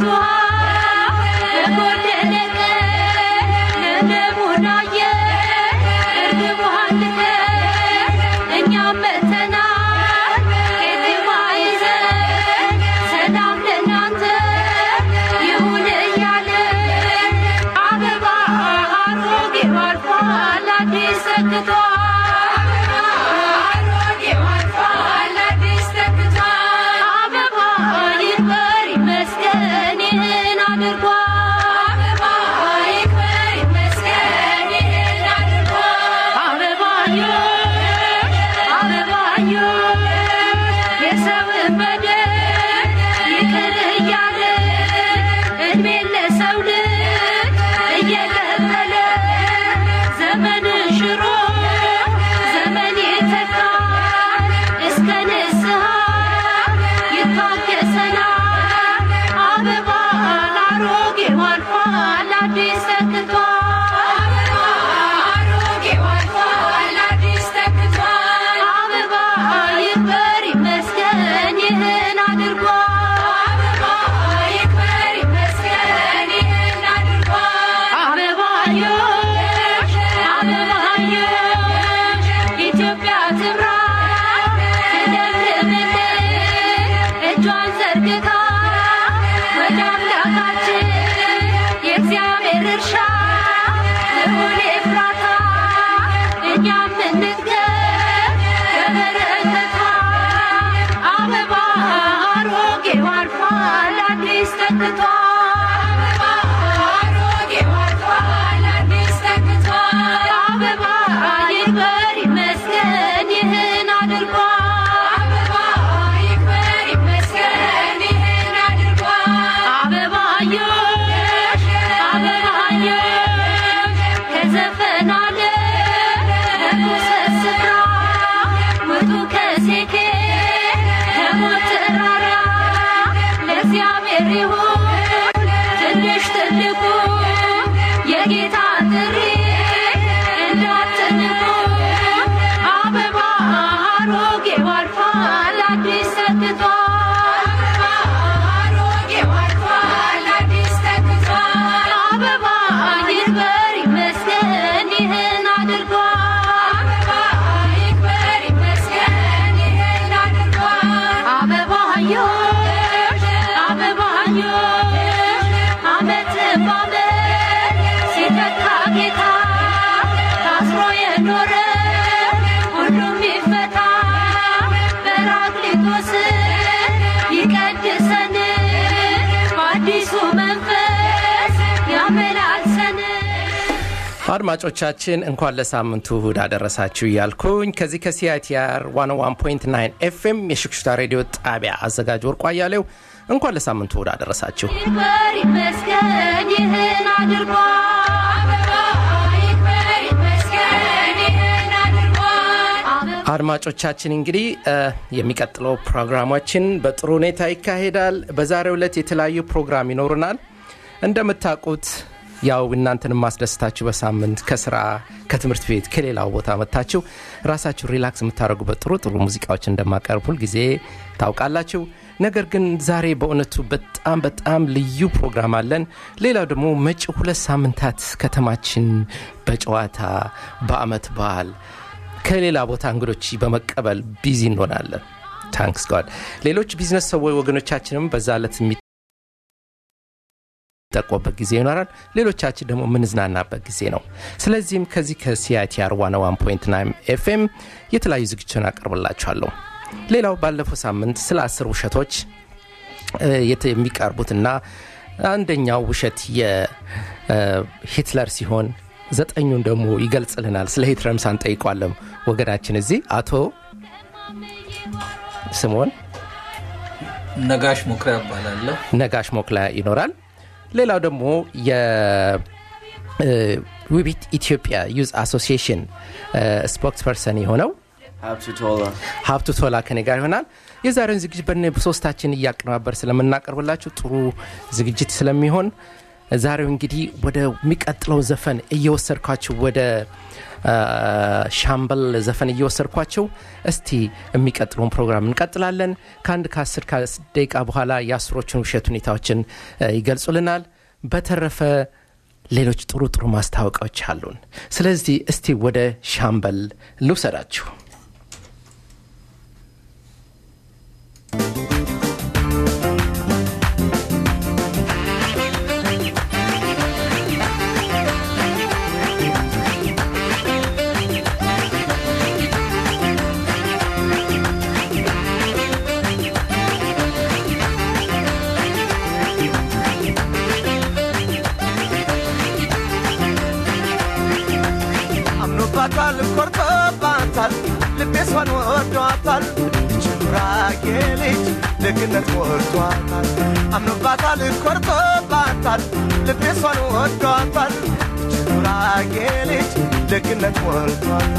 አድማጮቻችን እንኳን ለሳምንቱ እሁድ አደረሳችሁ ያልኩኝ ከዚህ ከሲአይቲአር 101.9 ኤፍኤም የሽክሽታ ሬዲዮ ጣቢያ አዘጋጅ ወርቁ አያሌው እንኳን ለሳምንቱ እሁድ አደረሳችሁ። አድማጮቻችን እንግዲህ የሚቀጥለው ፕሮግራማችን በጥሩ ሁኔታ ይካሄዳል። በዛሬው ዕለት የተለያዩ ፕሮግራም ይኖርናል። እንደምታውቁት ያው እናንተን ማስደስታችሁ በሳምንት ከስራ ከትምህርት ቤት ከሌላው ቦታ መጣችሁ ራሳችሁ ሪላክስ የምታረጉበት ጥሩ ሙዚቃዎች እንደማቀርብ ሁሉ ጊዜ ታውቃላችሁ። ነገር ግን ዛሬ በእውነቱ በጣም ልዩ ፕሮግራም አለን። ሌላው ደግሞ መጪው 2 ሳምንታት ከተማችን በጨዋታ በአመት በዓል ከሌላ ቦታ እንግዶች በመቀበል ቢዚ እንሆናለን። ታንክስ ጋድ። ሌሎች ቢዝነስ ሰዎች ወገኖቻችንም በዛለት ተቆበ ጊዜ ይኖራል። ሌሎቻችን ደግሞ ምንዝናናበት ጊዜ ነው። ስለዚህም ከዚህ ከሲአይቲአር 101.9 ኤፍኤም የተለያዩ ዝግጅቶችን አቀርብላችኋለሁ። ሌላው ባለፈው ሳምንት ስለ 10 ውሸቶች የሚቀርቡትና አንደኛው ውሸት የሂትለር ሲሆን 9ኙን ደግሞ ይገልጽልናል። ስለ ሂትለርም ሳንጠይቋለም ወገናችን እዚህ አቶ ስሞን ነጋሽ ሞክላ ይባላል። ነጋሽ ሞክላ ይኖራል። ሌላው ደግሞ የዊቢት ኢትዮጵያ ዩዝ አሶሲዬሽን ስፖክስ ፐርሰን የሆነው ሀብቱ ቶላ ከኔ ጋር ይሆናል። የዛሬውን ዝግጅት በእኔ በሶስታችን እያቀናበር ስለምናቀርብላችሁ ጥሩ ዝግጅት ስለሚሆን ዛሬው እንግዲህ ወደ ሚቀጥለው ዘፈን እየወሰድኳችሁ ወደ ሻምበል ዘፈን እየወሰድኳችሁ እስቲ የሚቀጥለውን ፕሮግራም እንቀጥላለን ከአንድ ከ10 ደቂቃ በኋላ የአስሮቹን ውሸት ሁኔታዎችን ይገልጹልናል በተረፈ ሌሎች ጥሩ ማስታወቂያዎች አሉን ስለዚህ እስቲ ወደ ሻምበል ልውሰዳችሁ ባታል ኮርቶባታል ልቤሷን ወዷታል ችራጌልጅ ደግነት ወዷታል አምኖባታል ኮርቶባታል ልቤሷን ወዷታል ችራጌልጅ ደግነት ወዷታል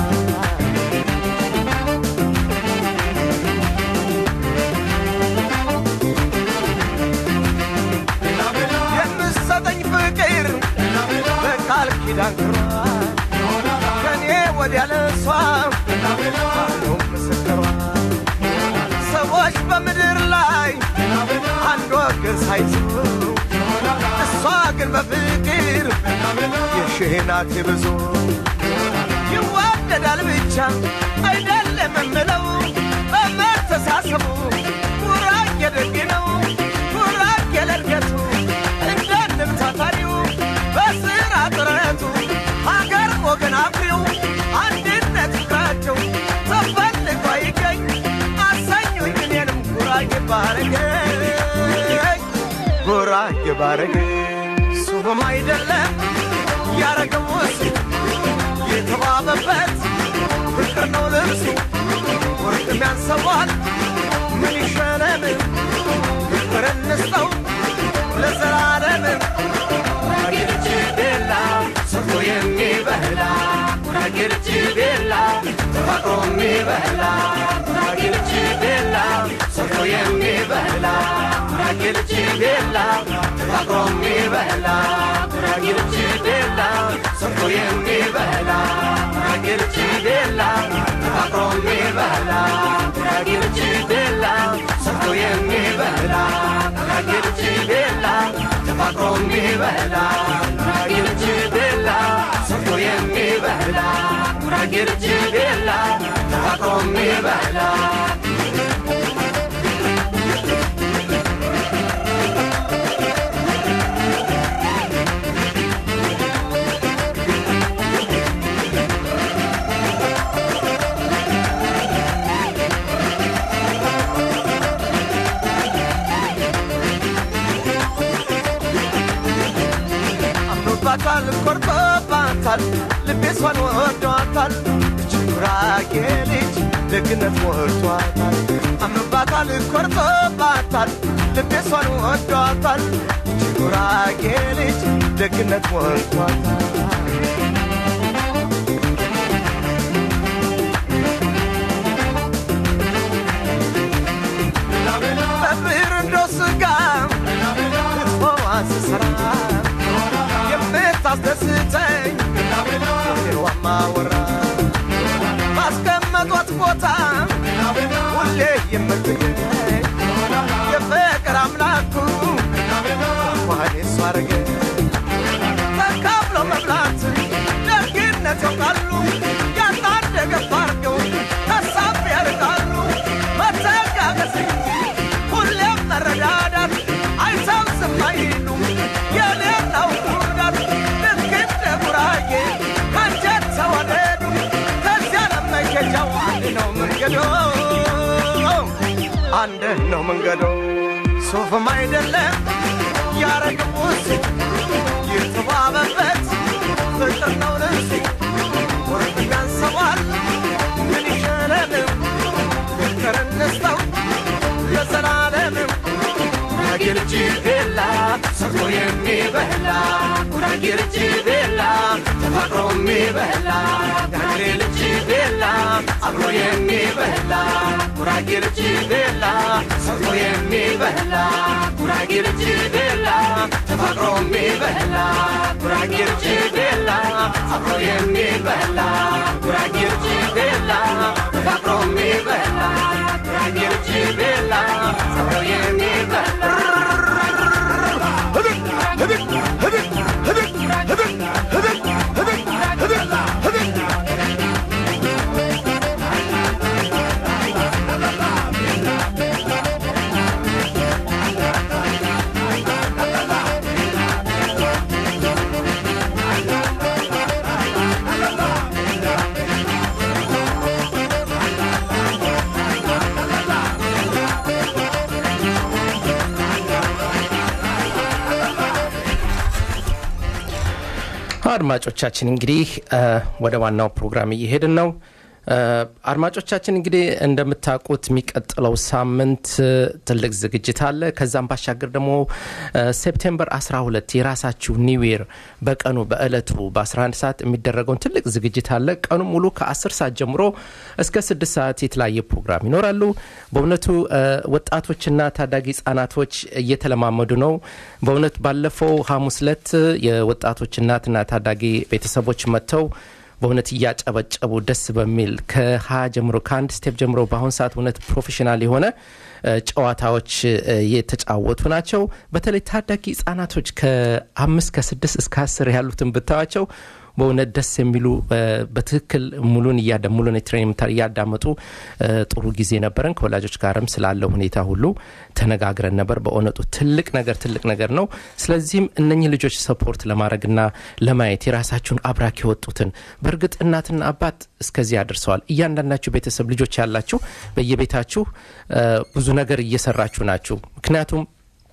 የምሰጠኝ ፍቅር በቃል ኪዳን ወዲያለሷ ነው መስከሯ ሰዎች በመድር ላይ አንድ ወገን ሳይዙ እሷ ግን በፍቅር የሽህናት ብዙ ይዋደዳል ብቻ አይደለም ምለው በመተሳሰቡ ኩራክ የደግ ነው ኩራክ የለርገቱ እንደንም ታታሪው በስራ ጥረቱ ሀገር ወገን አፍሪው አንድነት ፍቅራቸው ተፈልጎ ይገኝ አሳኙኝ እኔንም ጉራጌ ባረገኝ ሱም አይደለም ያረገው የተዋበበት ፍቅር ነው ልብሱ ወርቅ የሚያንሰዋል ምን ይሸለም ፍቅር እንስጠው ለዘላለም ጉራጌልጅ ቤላ ሰርቶ የሚበላ ጉራጌልጅ ቤላ ተፋቅሮ የሚበላ ጉራጌልጅ ቤላ ሰርቶ የሚበላ ጉራጌልጅ ቤላ ተፋቅሮ የሚበላ ጉራጌልጅ ቤላ ሰርቶ የሚበላ ጉራጌልጅ ቤላ ተፋቅሮ የሚበላ ጉራጌልጅ ቤላ ሰርቶ የሚበላ ጉራጌልጅ ቤላ ተፋቅሮ የሚበላ ጉራጌልጅ ቤላ ሰርቶ የሚበላ ጉራጌልጅ ቤላ ተፋቅሮ የሚበላ ባታል ኮርቶባታል ልቤሷን ወዷታል ጉራጌልጅ ደግነት ወዷታል አምኖባታል ኮርቶባታል ልቤሷን ወዷታል ጉራጌልጅ ደግነት ወዷታል በብር እንዶ ስጋ ዋስሰራ ታስደስተኝ የዋማ ወራ ባስቀመጧት ቦታ ሁሌ የምትገኝ የፍቅር አምላኩ እንኳን የሷ አረገ ተካፍሎ መብላት ደግነት ያውቃሉ ያንዳንድ ገፋርገው ተሳብ ያርቃሉ መተጋገዝ እንጂ ሁሌም መረዳዳት አይተው ዝም አይሉ የሌላው ጉዳት አንድ ነው መንገዶ ሱፍም አይደለም ያረግቡት የተዋበበት ፍቅር ነው ልብሱ ወርቅ ያንሰዋል ምን ይሸለም ፍቅር እንስጠው ለዘላለም ጉራጌልጅ ቤላ ሰርቶ የሚበላ ጉራጌልጅ ቤላ ተፋቅሮ የሚበላ ጉራጌልጅ ቤላ አብሮ የሚበላ ጉራጌልጅ ቤላ ሰርቶ የሚበላ ጉራጌልጅ ቤላ ተፋቅሮ የሚበላ ጉራጌው ጅቤላ አብሮ የሚበላ ጉራጌው ጅቤላ ተፋቅሮ የሚበላ ጉራጌው ጅቤላ አብሮ የሚበላ አድማጮቻችን እንግዲህ ወደ ዋናው ፕሮግራም እየሄድን ነው። አድማጮቻችን እንግዲህ እንደምታውቁት የሚቀጥለው ሳምንት ትልቅ ዝግጅት አለ። ከዛም ባሻገር ደግሞ ሴፕቴምበር 12 የራሳችሁ ኒው ይር በቀኑ በእለቱ በ11 ሰዓት የሚደረገውን ትልቅ ዝግጅት አለ። ቀኑ ሙሉ ከ10 ሰዓት ጀምሮ እስከ 6 ሰዓት የተለያየ ፕሮግራም ይኖራሉ። በእውነቱ ወጣቶችና ታዳጊ ህጻናቶች እየተለማመዱ ነው። በእውነት ባለፈው ሐሙስ ዕለት የወጣቶች እናትና ታዳጊ ቤተሰቦች መጥተው በእውነት እያጨበጨቡ ደስ በሚል ከ20 ጀምሮ ከአንድ ስቴፕ ጀምሮ በአሁን ሰዓት እውነት ፕሮፌሽናል የሆነ ጨዋታዎች የተጫወቱ ናቸው። በተለይ ታዳጊ ህጻናቶች ከ5 ከ6 እስከ 10 ያሉትን ብታዋቸው በእውነት ደስ የሚሉ በትክክል ሙሉን ትሬኒንግ እያዳመጡ ጥሩ ጊዜ ነበረን። ከወላጆች ጋርም ስላለው ሁኔታ ሁሉ ተነጋግረን ነበር። በእውነቱ ትልቅ ነገር ነው። ስለዚህም እነኚህ ልጆች ሰፖርት ለማድረግና ለማየት የራሳችሁን አብራክ የወጡትን በእርግጥ እናትና አባት እስከዚህ ያደርሰዋል። እያንዳንዳችሁ ቤተሰብ ልጆች ያላችሁ በየቤታችሁ ብዙ ነገር እየሰራችሁ ናችሁ። ምክንያቱም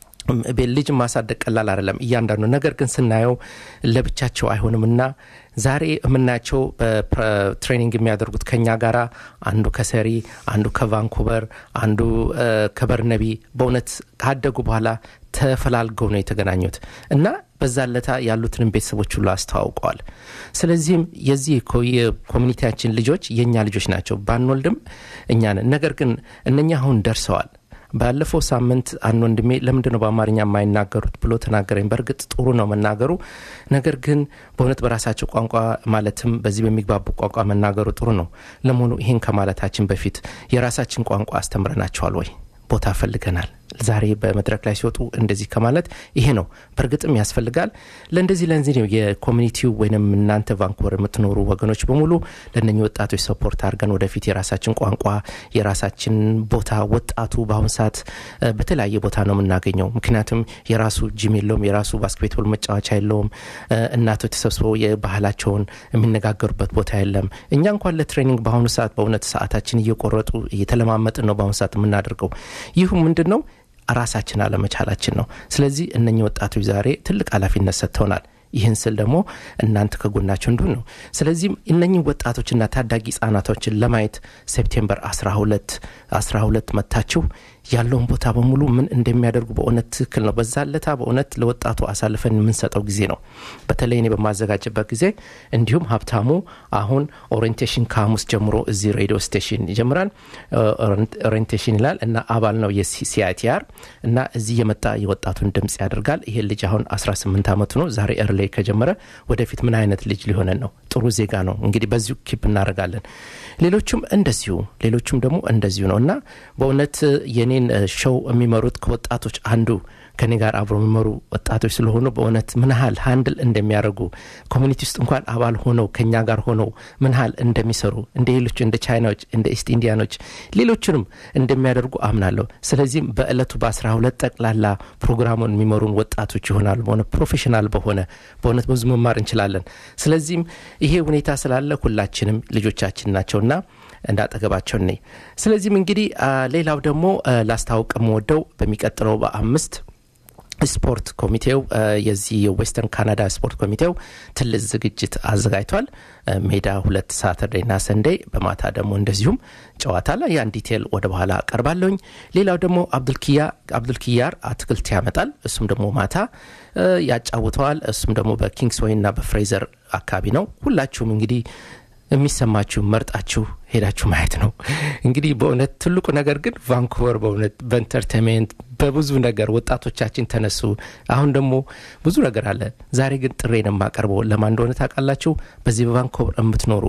ልጅ ማሳደግ ቀላል አይደለም እያንዳንዱ ነገር ግን ስናየው ለብቻቸው አይሆንምና ዛሬ የምናያቸው በትሬኒንግ የሚያደርጉት ከኛ ጋራ አንዱ ከሰሪ አንዱ ከቫንኩቨር አንዱ ከበርነቢ በእውነት ካደጉ በኋላ ተፈላልገው ነው የተገናኙት እና በዛለታ ያሉትን ቤተሰቦች ሁሉ አስተዋውቀዋል። ስለዚህም የዚህ የኮሚኒቲያችን ልጆች የኛ ልጆች ናቸው። ባንወልድም እኛ ነን። ነገር ግን እነኛ አሁን ደርሰዋል። ባለፈው ሳምንት አንድ ወንድሜ ለምንድነው በአማርኛ የማይናገሩት ብሎ ተናገረኝ። በእርግጥ ጥሩ ነው መናገሩ፣ ነገር ግን በእውነት በራሳቸው ቋንቋ ማለትም በዚህ በሚግባቡ ቋንቋ መናገሩ ጥሩ ነው። ለመሆኑ ይሄን ከማለታችን በፊት የራሳችን ቋንቋ አስተምረናቸዋል ወይ? ቦታ ፈልገናል። ዛሬ በመድረክ ላይ ሲወጡ እንደዚህ ከማለት ይሄ ነው በእርግጥም ያስፈልጋል። ለእንደዚህ ነው የኮሚኒቲው ወይንም እናንተ ቫንኩቨር የምትኖሩ ወገኖች በሙሉ ለነኚህ ወጣቶች ሰፖርት አድርገን ወደፊት የራሳችን ቋንቋ የራሳችን ቦታ ወጣቱ በአሁን ሰዓት በተለያየ ቦታ ነው የምናገኘው። ምክንያቱም የራሱ ጂም የለውም፣ የራሱ ባስኬትቦል መጫወቻ የለውም። እናቶች ተሰብስበው የባህላቸውን የሚነጋገሩበት ቦታ የለም። እኛ እንኳን ለትሬኒንግ በአሁኑ ሰዓት በእውነት ሰዓታችን እየቆረጡ እየተለማመጥን ነው በአሁኑ ሰዓት የምናደርገው። ይህ ምንድነው? ራሳችን አለመቻላችን ነው። ስለዚህ እነኚህ ወጣቶች ዛሬ ትልቅ ኃላፊነት ሰጥተውናል። ይህን ስል ደግሞ እናንተ ከጎናቸው እንዱን ነው። ስለዚህ እነኚህ ወጣቶችና ታዳጊ ህጻናቶችን ለማየት ሴፕቴምበር 12 መታችሁ ያለውን ቦታ በሙሉ ምን እንደሚያደርጉ በእውነት ትክክል ነው። በዛለታ በእውነት ለወጣቱ አሳልፈን የምንሰጠው ጊዜ ነው። በተለይ እኔ በማዘጋጀበት ጊዜ እንዲሁም ሀብታሙ አሁን ኦሪንቴሽን ከሐሙስ ጀምሮ እዚህ ሬዲዮ ስቴሽን ይጀምራል። ኦሪንቴሽን ይላል እና አባል ነው የሲአይቲአር እና እዚህ የመጣ የወጣቱን ድምጽ ያደርጋል። ይሄ ልጅ አሁን 18 አመቱ ነው። ዛሬ ላይ ከጀመረ ወደፊት ምን አይነት ልጅ ሊሆነን ነው? ጥሩ ዜጋ ነው። እንግዲህ በዚሁ ኪፕ እናደርጋለን። ሌሎችም ደግሞ እንደዚሁ ነውና በእውነት የኔን ሾው የሚመሩት ከወጣቶች አንዱ ከኔ ጋር አብሮ የሚመሩ ወጣቶች ስለሆኑ በእውነት ምን ያህል ሃንድል እንደሚያደርጉ ኮሚኒቲ ውስጥ እንኳን አባል ሆነው ከኛ ጋር ሆነው ምን ያህል እንደሚሰሩ እንደ ሌሎች እንደ ቻይናዎች እንደ ኢስት ኢንዲያኖች ሌሎችንም እንደሚያደርጉ አምናለሁ። ስለዚህ በእለቱ በ12 ጠቅላላ ፕሮግራሙን የሚመሩን ወጣቶች ይሆናሉ። ፕሮፌሽናል በእውነት ብዙ መማር እንችላለን። ስለዚህ ይሄ ሁኔታ ስላለ ሁላችንም ልጆቻችን ናቸውና እንዳጠገባቸው ነኝ። ስለዚህ እንግዲህ ሌላው ደግሞ ላስታውቅ የምወደው በሚቀጥለው በ5 ስፖርት ኮሚቴው የዚህ የዌስተርን ካናዳ ስፖርት ኮሚቴው ትልቅ ዝግጅት አዘጋጅቷል። ሜዳ 2 ሳተርዴይ እና ሰንዴይ በማታ ደግሞ እንደዚሁም ጨዋታ ላይ ያን ዲቴል ወደ በኋላ አቀርባለሁኝ። ሌላው ደግሞ አብዱልኪያር አትክልት ያመጣል። እሱም ደግሞ ማታ ያጫውተዋል። እሱም ደግሞ በኪንግስዌይ እና በፍሬዘር አካባቢ ነው። ሁላችሁም እንግዲህ የሚሰማችሁ መርጣችሁ ሄዳችሁ ማየት ነው እንግዲህ በእውነት ትልቁ ነገር ግን ቫንኩቨር በእውነት በኢንተርቴይንመንት በብዙ ነገር ወጣቶቻችን ተነሱ አሁን ደግሞ ብዙ ነገር አለ ዛሬ ግን ጥሬን ማቀርበው ለማን እንደሆነ ታውቃላችሁ በዚህ በቫንኩቨር የምትኖሩ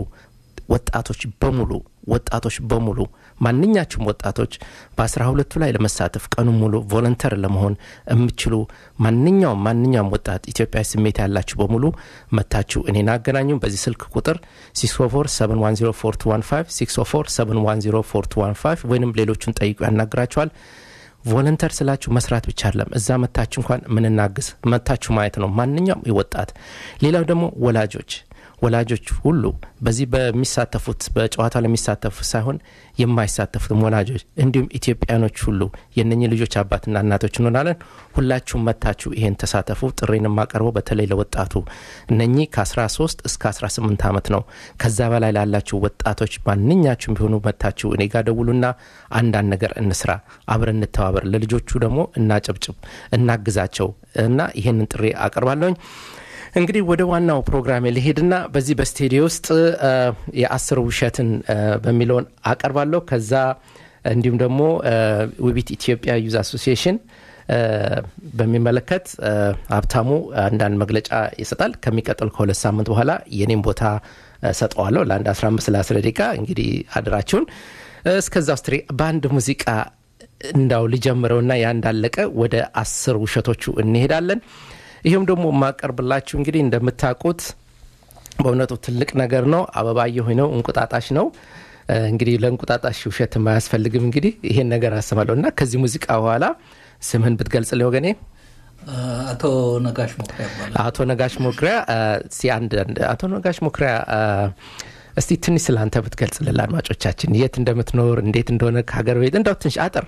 ወጣቶች በሙሉ ማንኛችሁም ወጣቶች በ12ቱ ላይ ለመሳተፍ ቀኑ ሙሉ ቮለንተር ለመሆን የምትችሉ ማንኛውም ወጣት ኢትዮጵያ ስሜት ያላችሁ በሙሉ መታችሁ እኔና አገናኙ በዚህ ስልክ ቁጥር 647104215 647104215 ወይንም ሌሎችን ጠይቁ ያናግራችኋል ቮለንተር ስላችሁ መስራት ብቻ አይደለም እዛ መታችሁ እንኳን ምንናግስ መታችሁ ማየት ነው ማንኛውም ይወጣት ሌላው ደግሞ ወላጆች ሁሉ በዚህ በሚሳተፉት በጨዋታ ለሚሳተፉት ሳይሆን የማይሳተፉት ወላጆች እንዲሁም ኢትዮጵያኖች ሁሉ የነኚህ ልጆች አባትና እናቶች እንሆናለን ሁላችሁም መታችሁ ይሄን ተሳተፉ ጥሬን ማቀርበው በተለይ ለወጣቱ እነኚህ ከ13 እስከ 18 አመት ነው ከዛ በላይ ላላችሁ ወጣቶች ማንኛችሁም ቢሆኑ መታችሁ እኔ ጋር ደውሉና አንዳንድ ነገር እንስራ አብረን እንተባበር ለልጆቹ ደግሞ እናጨብጭብ እናግዛቸው እና ይሄንን ጥሬ አቀርባለሁ እንግዲህ ወደ ዋናው ፕሮግራም ልሄድና በዚህ በስቱዲዮ ውስጥ የ10 ውሸትን በሚሊዮን አቀርባለሁ ከዛ እንዲሁም ደግሞ ውቢት ኢትዮጵያ ዩዝ አሶሲዬሽን በሚመለከት ሀብታሙ አንዳንድ መግለጫ ይሰጣል ከሚቀጥል ከሁለት ሳምንት በኋላ የኔም ቦታ ሰጠዋለሁ ለአንድ 15-10 ደቂቃ እንግዲህ አድራችሁን እስከዛው ስትሪ ባንድ ሙዚቃ እንዳው ልጀምረውና ያ እንዳለቀ ወደ 10 ውሸቶቹ እንሄዳለን ይሄም ደግሞ ማቀርብላችሁ እንግዲህ እንደምታውቁት በእውነቱ ትልቅ ነገር ነው አበባየሁ ነው እንቁጣጣሽ ነው እንግዲህ ለእንቁጣጣሽ ውሸት ማያስፈልግም እንግዲህ ይሄን ነገር አሰማለሁና ከዚህ ሙዚቃ በኋላ ስምህን ብትገልጽልኝ ወገኔ አቶ ነጋሽ ሞክሪያ ይባላል አቶ ነጋሽ ሞክሪያ አቶ ነጋሽ ሞክሪያ እስቲ ትንሽ ስላንተ ብትገልጽልን አድማጮቻችን የት እንደምትኖር እንዴት እንደሆነ ከሀገር ቤት እንደው ትንሽ አጥር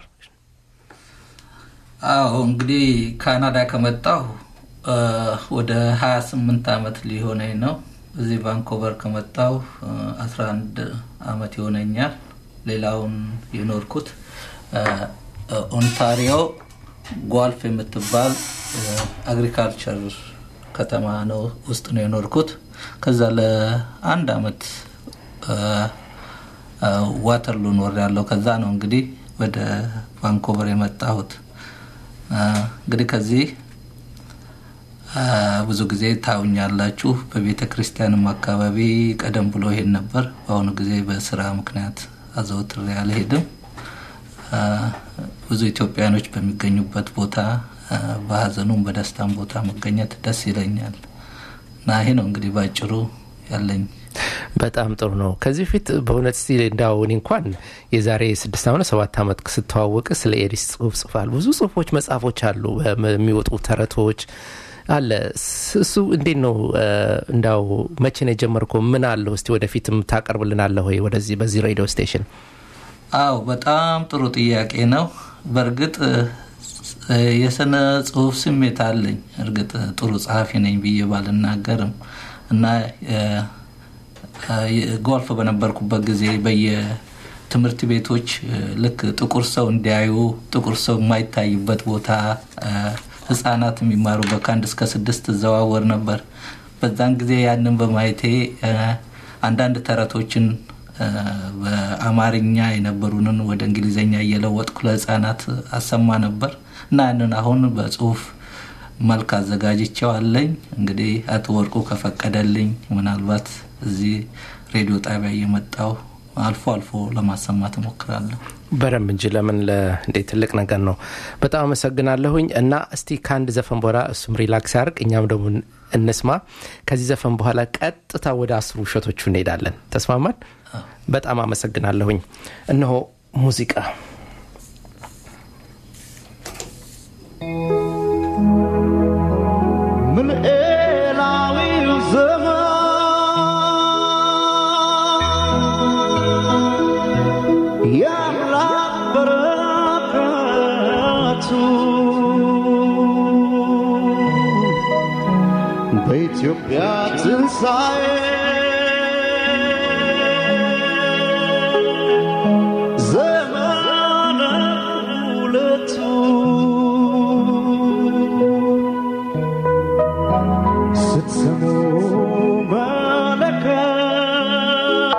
እንግዲህ ካናዳ ከመጣሁ ወደ 28 አመት ሊሆነኝ ነው እዚህ ቫንኩቨር ከመጣሁ 11 አመት ይሆነኛል ሌላውን የኖርኩት ኦንታሪዮ ጓልፍ የምትባል አግሪካልቸር ከተማ ነው ውስጥ ነው የኖርኩት ከዛ ለአንድ አመት ዋተርሉ ኖር ያለው ከዛ ነው እንግዲህ ወደ ቫንኩቨር የመጣሁት እንግዲህ ከዚህ ብዙ ጊዜ ታውኛላችሁ በቤተ ክርስቲያንም አካባቢ ቀደም ብሎ ይሄን ነበር አሁን ጊዜ በስራ ምክንያት አዘውትሬ አልሄድም ብዙ ኢትዮጵያኖች በሚገኙበት ቦታ በሐዘኑም በደስታም ቦታ መገኘት ደስ ይለኛል እና ይሄ ነው እንግዲህ ባጭሩ ያለኝ በጣም ጥሩ ነው ከዚህ ፊት በእውነት ሲል እንዳውን እንኳን የዛሬ 6 አመት 7 አመት ከተዋወቀ ስለ ኤዲስ ጽፏል ብዙ ጽሁፎች መጻፎች አሉ የሚወጡ ተረቶች አለ እሱ እንዴት ነው እንዳው መቼ ነው ጀመርኩ ምን አለው እስቲ ወደፊትም ታቀርብልናለህ ወይ ወደዚህ በዚህ ሬዲዮ ስቴሽን በጣም ጥሩ ጥያቄ ነው በርግጥ የሰነ ጽሁፍ ስሜት አለኝ እርግጥ ጥሩ ጻፊ ነኝ ብዬ ባልናገርም እና ጎልፍ በነበርኩበት ጊዜ በየትምህርት ቤቶች ልክ ጥቁር ሰው እንዲያዩ ጥቁር ሰው የማይታይበት ቦታ ህፃናት የሚማሩበት ከአንድ እስከ 6 ዘዋወር ነበር በዛን ጊዜ ያንን በማየቴ አንዳንድ ተረቶችን በአማርኛ የነበሩንን ወደ እንግሊዘኛ እየለወጥኩ ለህፃናት አሰማ ነበር እና ያንን አሁን በጽሁፍ መልክ አዘጋጅቼው አለኝ እንግዲህ አቶ ወርቁ ከፈቀደልኝ ምናልባት እዚህ ሬዲዮ ጣቢያ እየመጣው አልፎ ለማሰማት ሞክራለሁ በረም እንጂ ለምን ለእንዴት ትልቅ ነገር ነው በጣም አመሰግናለሁኝ እና እስቲ ካንድ ዘፈን በኋላ እሱም ሪላክስ ያርቅ እኛም ደግሞ እንስማ ከዚህ ዘፈን በኋላ ቀጥታ ወደ 10 ውሸቶቹ እንሄዳለን ተስማማን በጣም አመሰግናለሁኝ እነሆ ሙዚቃ ምን ኤላዊው ዘመን ያምላክ በረከቱ በኢትዮጵያ ትንሣኤ ዘመነ ሁለቱ ስትሰሙ መለከት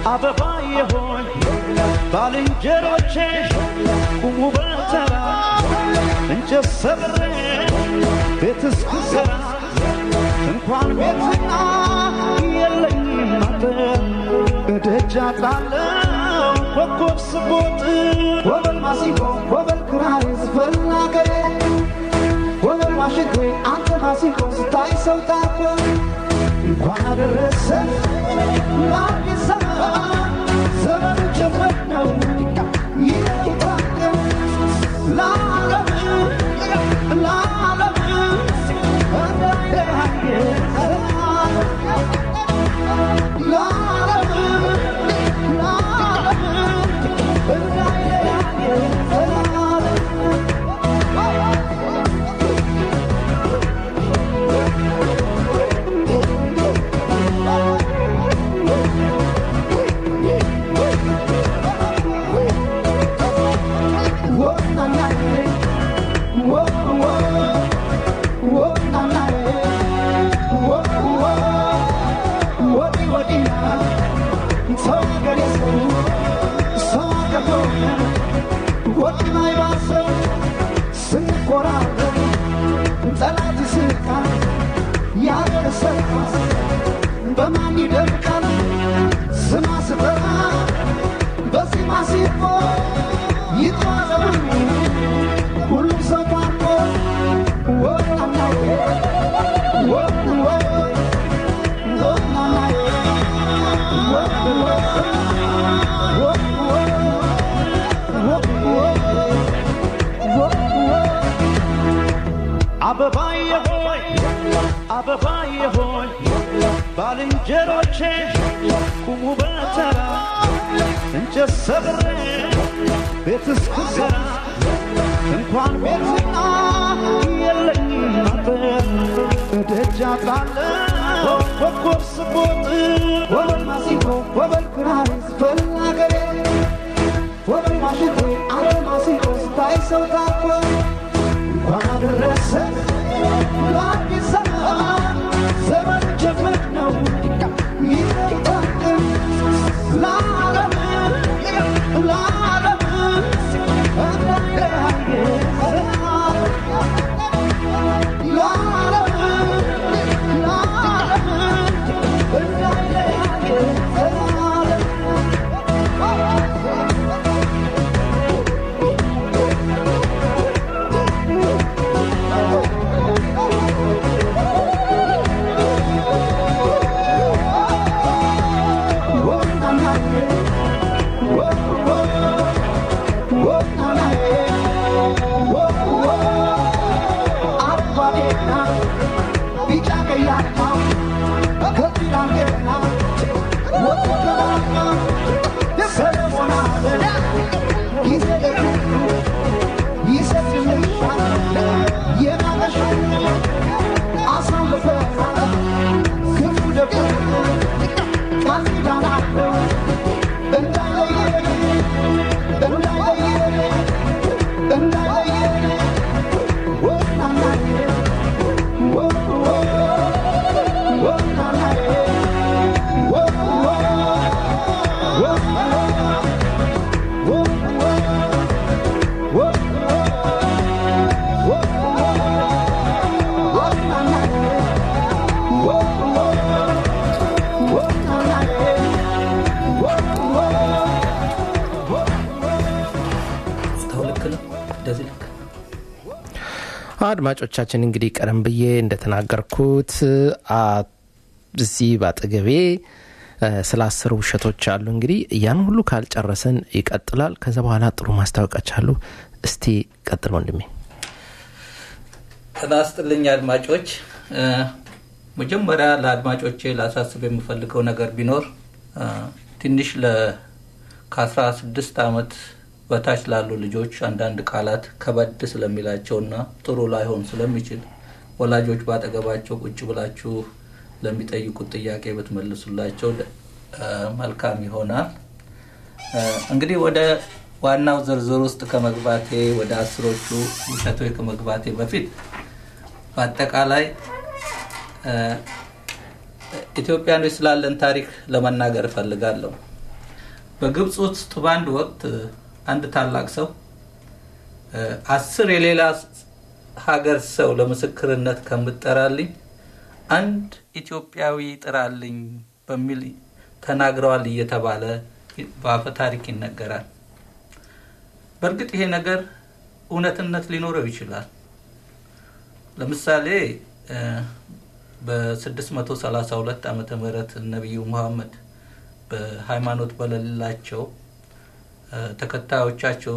አበባዬ ሆይ ባልንጀሮቼ ቁሙ በተራ እንጨት ሰብሬ ቤት እስክሰራ እንኳን ቤትና የለኝም አጥር እደጃ ጣለው ኮከብ ስቦጥ ወበል ማሲንቆ ወበል ክራር ዝፈን አገሬ ወበል ዋሽንቴ አንተ ማሲንቆ ስታይ ሰው ታኮ እንኳን አደረሰ ለአዲስ ዘመን ዘመኑ ጀመር ነው ይታደም ለዓለም ለዓለም አበባዬ ሆይ ባልንጀሮቼ ቁሙ በተራ እንጨት ሰብሬ ቤት እስክሰራ እንኳን ቤትና የለኝም አጥር እደጃ ጣለው ኮከብ ስቦጥ ወበል ማሲንቆ ወበል ክራር ዝፈን አገሬ ወበል ዋሽንቴ አንተ ማሲንቆ ስታይ ሰው ታኮ እንኳን አደረሰ ለአዲስ ዘመን ዘመኑ ጀመር ነው ይታደም ለዓለም ለዓለም አድማጮቻችን እንግዲህ ቀደም ብዬ እንደተናገርኩት እዚህ ባጠገቤ ስላሰሩ ውሸቶች አሉ። እንግዲህ ያን ሁሉ ካልጨረሰን ይቀጥላል። ከዛ በኋላ ጥሩ ማስታወቂያዎች አሉ። እስቲ ቀጥል ወንድሜ። ተናስተልኝ አድማጮች፣ መጀመሪያ ለአድማጮቼ ላሳስብ የምፈልገው ነገር ቢኖር ትንሽ ከ16 ዓመት በታች ላሉ ልጆች አንዳንድ ቃላት ከበድ ስለሚላቸውና ጥሩ ላይሆን ስለሚችል ወላጆች ባጠገባቸው ቁጭ ብላችሁ ለሚጠይቁት ጥያቄ ብትመልሱላቸው መልካም ይሆናል። እንግዲህ ወደ ዋናው ዝርዝር ውስጥ ከመግባቴ ወደ አስሮቹ ውሸቶች ከመግባቴ በፊት በአጠቃላይ ኢትዮጵያን ስላለን ታሪክ ለመናገር ፈልጋለሁ። በግብጽ ውስጥ ባንድ ወቅት አንድ ታላቅ ሰው 10 የሌላ ሀገር ሰው ለምስክርነት ከምትጠራልኝ አንድ ኢትዮጵያዊ ጥራልኝ በሚል ተናግረዋል እየተባለ በአፈ ታሪክ ይነገራል። በእርግጥ ይሄ ነገር እውነትነት ሊኖረው ይችላል። ለምሳሌ በ632 ዓመተ ምህረት ነብዩ መሐመድ በሃይማኖት በሌላቸው ተከታዮቻቸው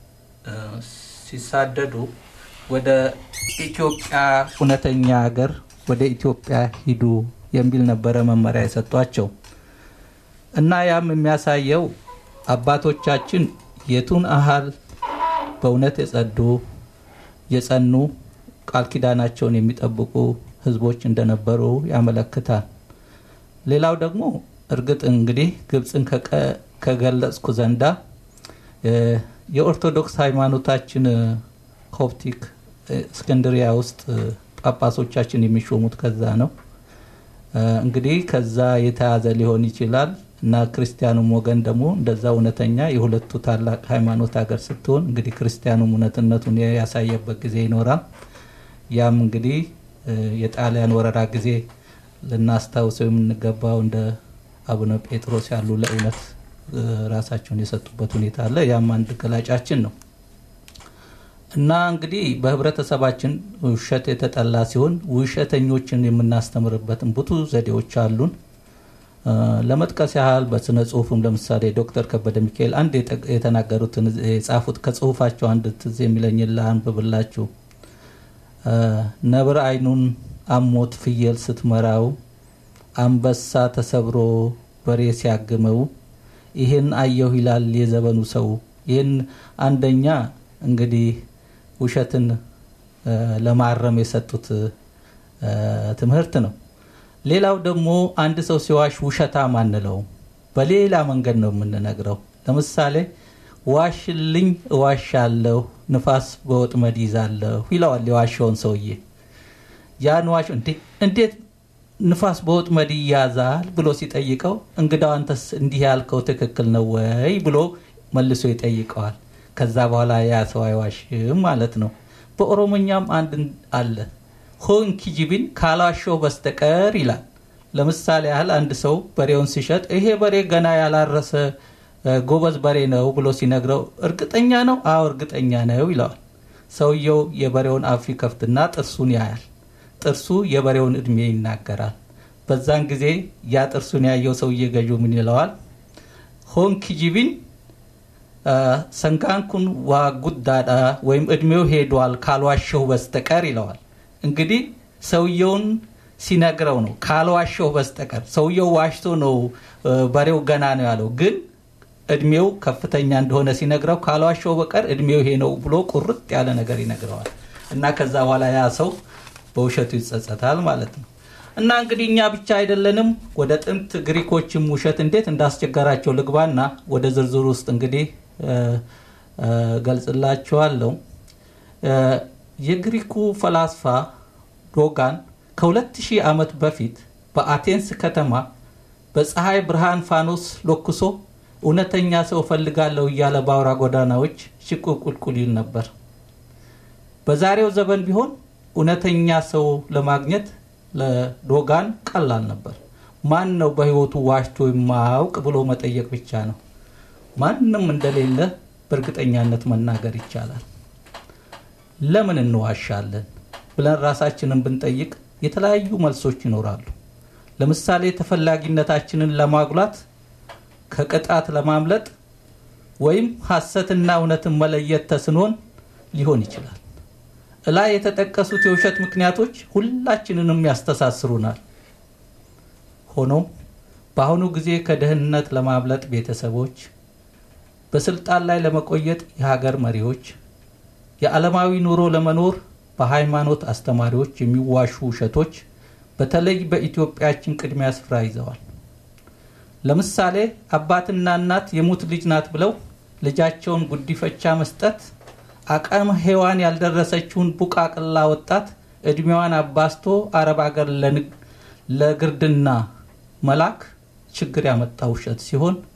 ሲሳደዱ ወደ ኢትዮጵያ እውነተኛ ሀገር ወደ ኢትዮጵያ ሂዱ የሚል ነበር መመሪያ የሰጧቸው እና ያም የሚያሳየው አባቶቻችን የቱን አሃል በእውነት የጸኑ ቃል ኪዳናቸውን የሚጠብቁ ህዝቦች እንደነበሩ ያመለክታል። ሌላው ደግሞ እርግጥ እንግዲህ ግብጽን ከገለጽኩ ዘንዳ የኦርቶዶክስ ሃይማኖታችን ኮፕቲክ እስክንድሪያ ውስጥ ጳጳሶቻችን የሚሾሙት ከዛ ነው። እንግዲህ ከዛ የተያዘ ሊሆን ይችላል እና ክርስቲያኑም ወገን ደግሞ እንደዛ እውነተኛ የሁለቱ ታላቅ ሃይማኖት ሀገር ስትሆን እንግዲህ ክርስቲያኑም እውነትነቱን ያሳየበት ጊዜ ይኖራል። ያም እንግዲህ የጣሊያን ወረራ ጊዜ ልናስታውሰው የምንገባው እንደ አቡነ ጴጥሮስ ያሉ ለእውነት ራሳቸውን የሰጡበት ሁኔታ አለ። ያም አንድ ገላጫችን ነው እና እንግዲህ በህብረተሰባችን ውሸት የተጠላ ሲሆን ውሸተኞችን የምናስተምርበትን ብዙ ዘዴዎች አሉን። ለመጥቀስ ያህል በስነ ጽሁፍም ለምሳሌ ዶክተር ከበደ ሚካኤል አንድ የተናገሩትን የጻፉት ከጽሁፋቸው አንድ ትዝ የሚለኝን አንብብላችሁ። ነብር አይኑን አሞት ፍየል ስትመራው አንበሳ ተሰብሮ በሬ ሲያግመው ይሄን አየሁ ይላል የዘበኑ ሰው። ይሄን አንደኛ እንግዲህ ውሸትን ለማረም የሰጡት ትምህርት ነው። ሌላው ደግሞ አንድ ሰው ሲዋሽ ውሸታም አንለው፣ በሌላ መንገድ ነው የምንነግረው። ለምሳሌ ዋሽልኝ እዋሻለሁ ንፋስ በወጥመድ ይዛለሁ ይላል የዋሸውን ሰውዬ። ያን ዋሽ እንዴት ንፋስ በወጥመድ ይያዛል ብሎ ሲጠይቀው እንግዳው አንተስ እንዲህ ያልከው ትክክል ነው ወይ ብሎ መልሶ ይጠይቀዋል። ከዛ በኋላ ያ ሰው አይዋሽም ማለት ነው። በኦሮሞኛም አንድ አለ ሆንኪ ጅብን ካላሾ በስተቀር ይላል። ለምሳሌ ያህል አንድ ሰው በሬውን ሲሸጥ ይሄ በሬ ገና ያላረሰ ጎበዝ በሬ ነው ብሎ ሲነግረው እርግጠኛ ነው? አዎ እርግጠኛ ነው ይለዋል። ሰውየው የበሬውን አፍ ይከፍትና ጥርሱን ያያል። ጥርሱ የበሬውን እድሜ ይናገራል። በዛን ጊዜ ያ ጥርሱን ያየው ሰውዬ ገዢው ምን ይለዋል? ሆንኪ ጅብን ሰንጋንኩን ዋጉዳዳ ወይም እድሜው ሄዷል ካልዋሸው በስተቀር ይለዋል። እንግዲህ ሰውየውን ሲነግረው ነው ካልዋሸው በስተቀር። ሰውየው ዋሽቶ ነው በሬው ገና ነው ያለው፣ ግን እድሜው ከፍተኛ እንደሆነ ሲነግረው ካልዋሸው በቀር እድሜው ይሄ ነው ብሎ ቁርጥ ያለ ነገር ይነግረዋል እና ከዛ በኋላ ያ ሰው በውሸቱ ይጸጸታል ማለት ነው። እና እንግዲህ እኛ ብቻ አይደለንም። ወደ ጥንት ግሪኮችም ውሸት እንዴት እንዳስቸገራቸው ልግባና ወደ ዝርዝር ውስጥ እንግዲህ ገልጽላችኋለሁ። የግሪኩ ፈላስፋ ዶጋን ከ2000 ዓመት በፊት በአቴንስ ከተማ በፀሐይ ብርሃን ፋኖስ ሎክሶ እውነተኛ ሰው ፈልጋለሁ እያለ ባውራ ጎዳናዎች ሽቁቁልቁል ይል ነበር። በዛሬው ዘመን ቢሆን እውነተኛ ሰው ለማግኘት ለዶጋን ቀላል ነበር። ማን ነው በህይወቱ ዋሽቶ የማያውቅ ብሎ መጠየቅ ብቻ ነው። ማንንም እንደሌለ በእርግጠኛነት መናገር ይቻላል። ለምን እንዋሻለን ብለን ራሳችንን ብንጠይቅ የተለያዩ መልሶች ይኖራሉ። ለምሳሌ ተፈላጊነታችንን ለማጉላት፣ ከቅጣት ለማምለጥ ወይም ሐሰትና እውነትን መለየት ተስኖን ሊሆን ይችላል። እላይ የተጠቀሱት የውሸት ምክንያቶች ሁላችንንም ያስተሳስሩናል። ሆኖም በአሁኑ ጊዜ ከደህንነት ለማምለጥ ቤተሰቦች፣ በስልጣን ላይ ለመቆየት የሀገር መሪዎች፣ የዓለማዊ ኑሮ ለመኖር በሃይማኖት አስተማሪዎች የሚዋሹ ውሸቶች በተለይ በኢትዮጵያችን ቅድሚያ ስፍራ ይዘዋል። ለምሳሌ አባትና እናት የሙት ልጅ ናት ብለው ልጃቸውን ጉዲፈቻ መስጠት፣ አቅመ ሔዋን ያልደረሰችውን ቡቃቅላ ወጣት እድሜዋን አባስቶ አረብ ሀገር ለግርድና መላክ ችግር ያመጣ ውሸት ሲሆን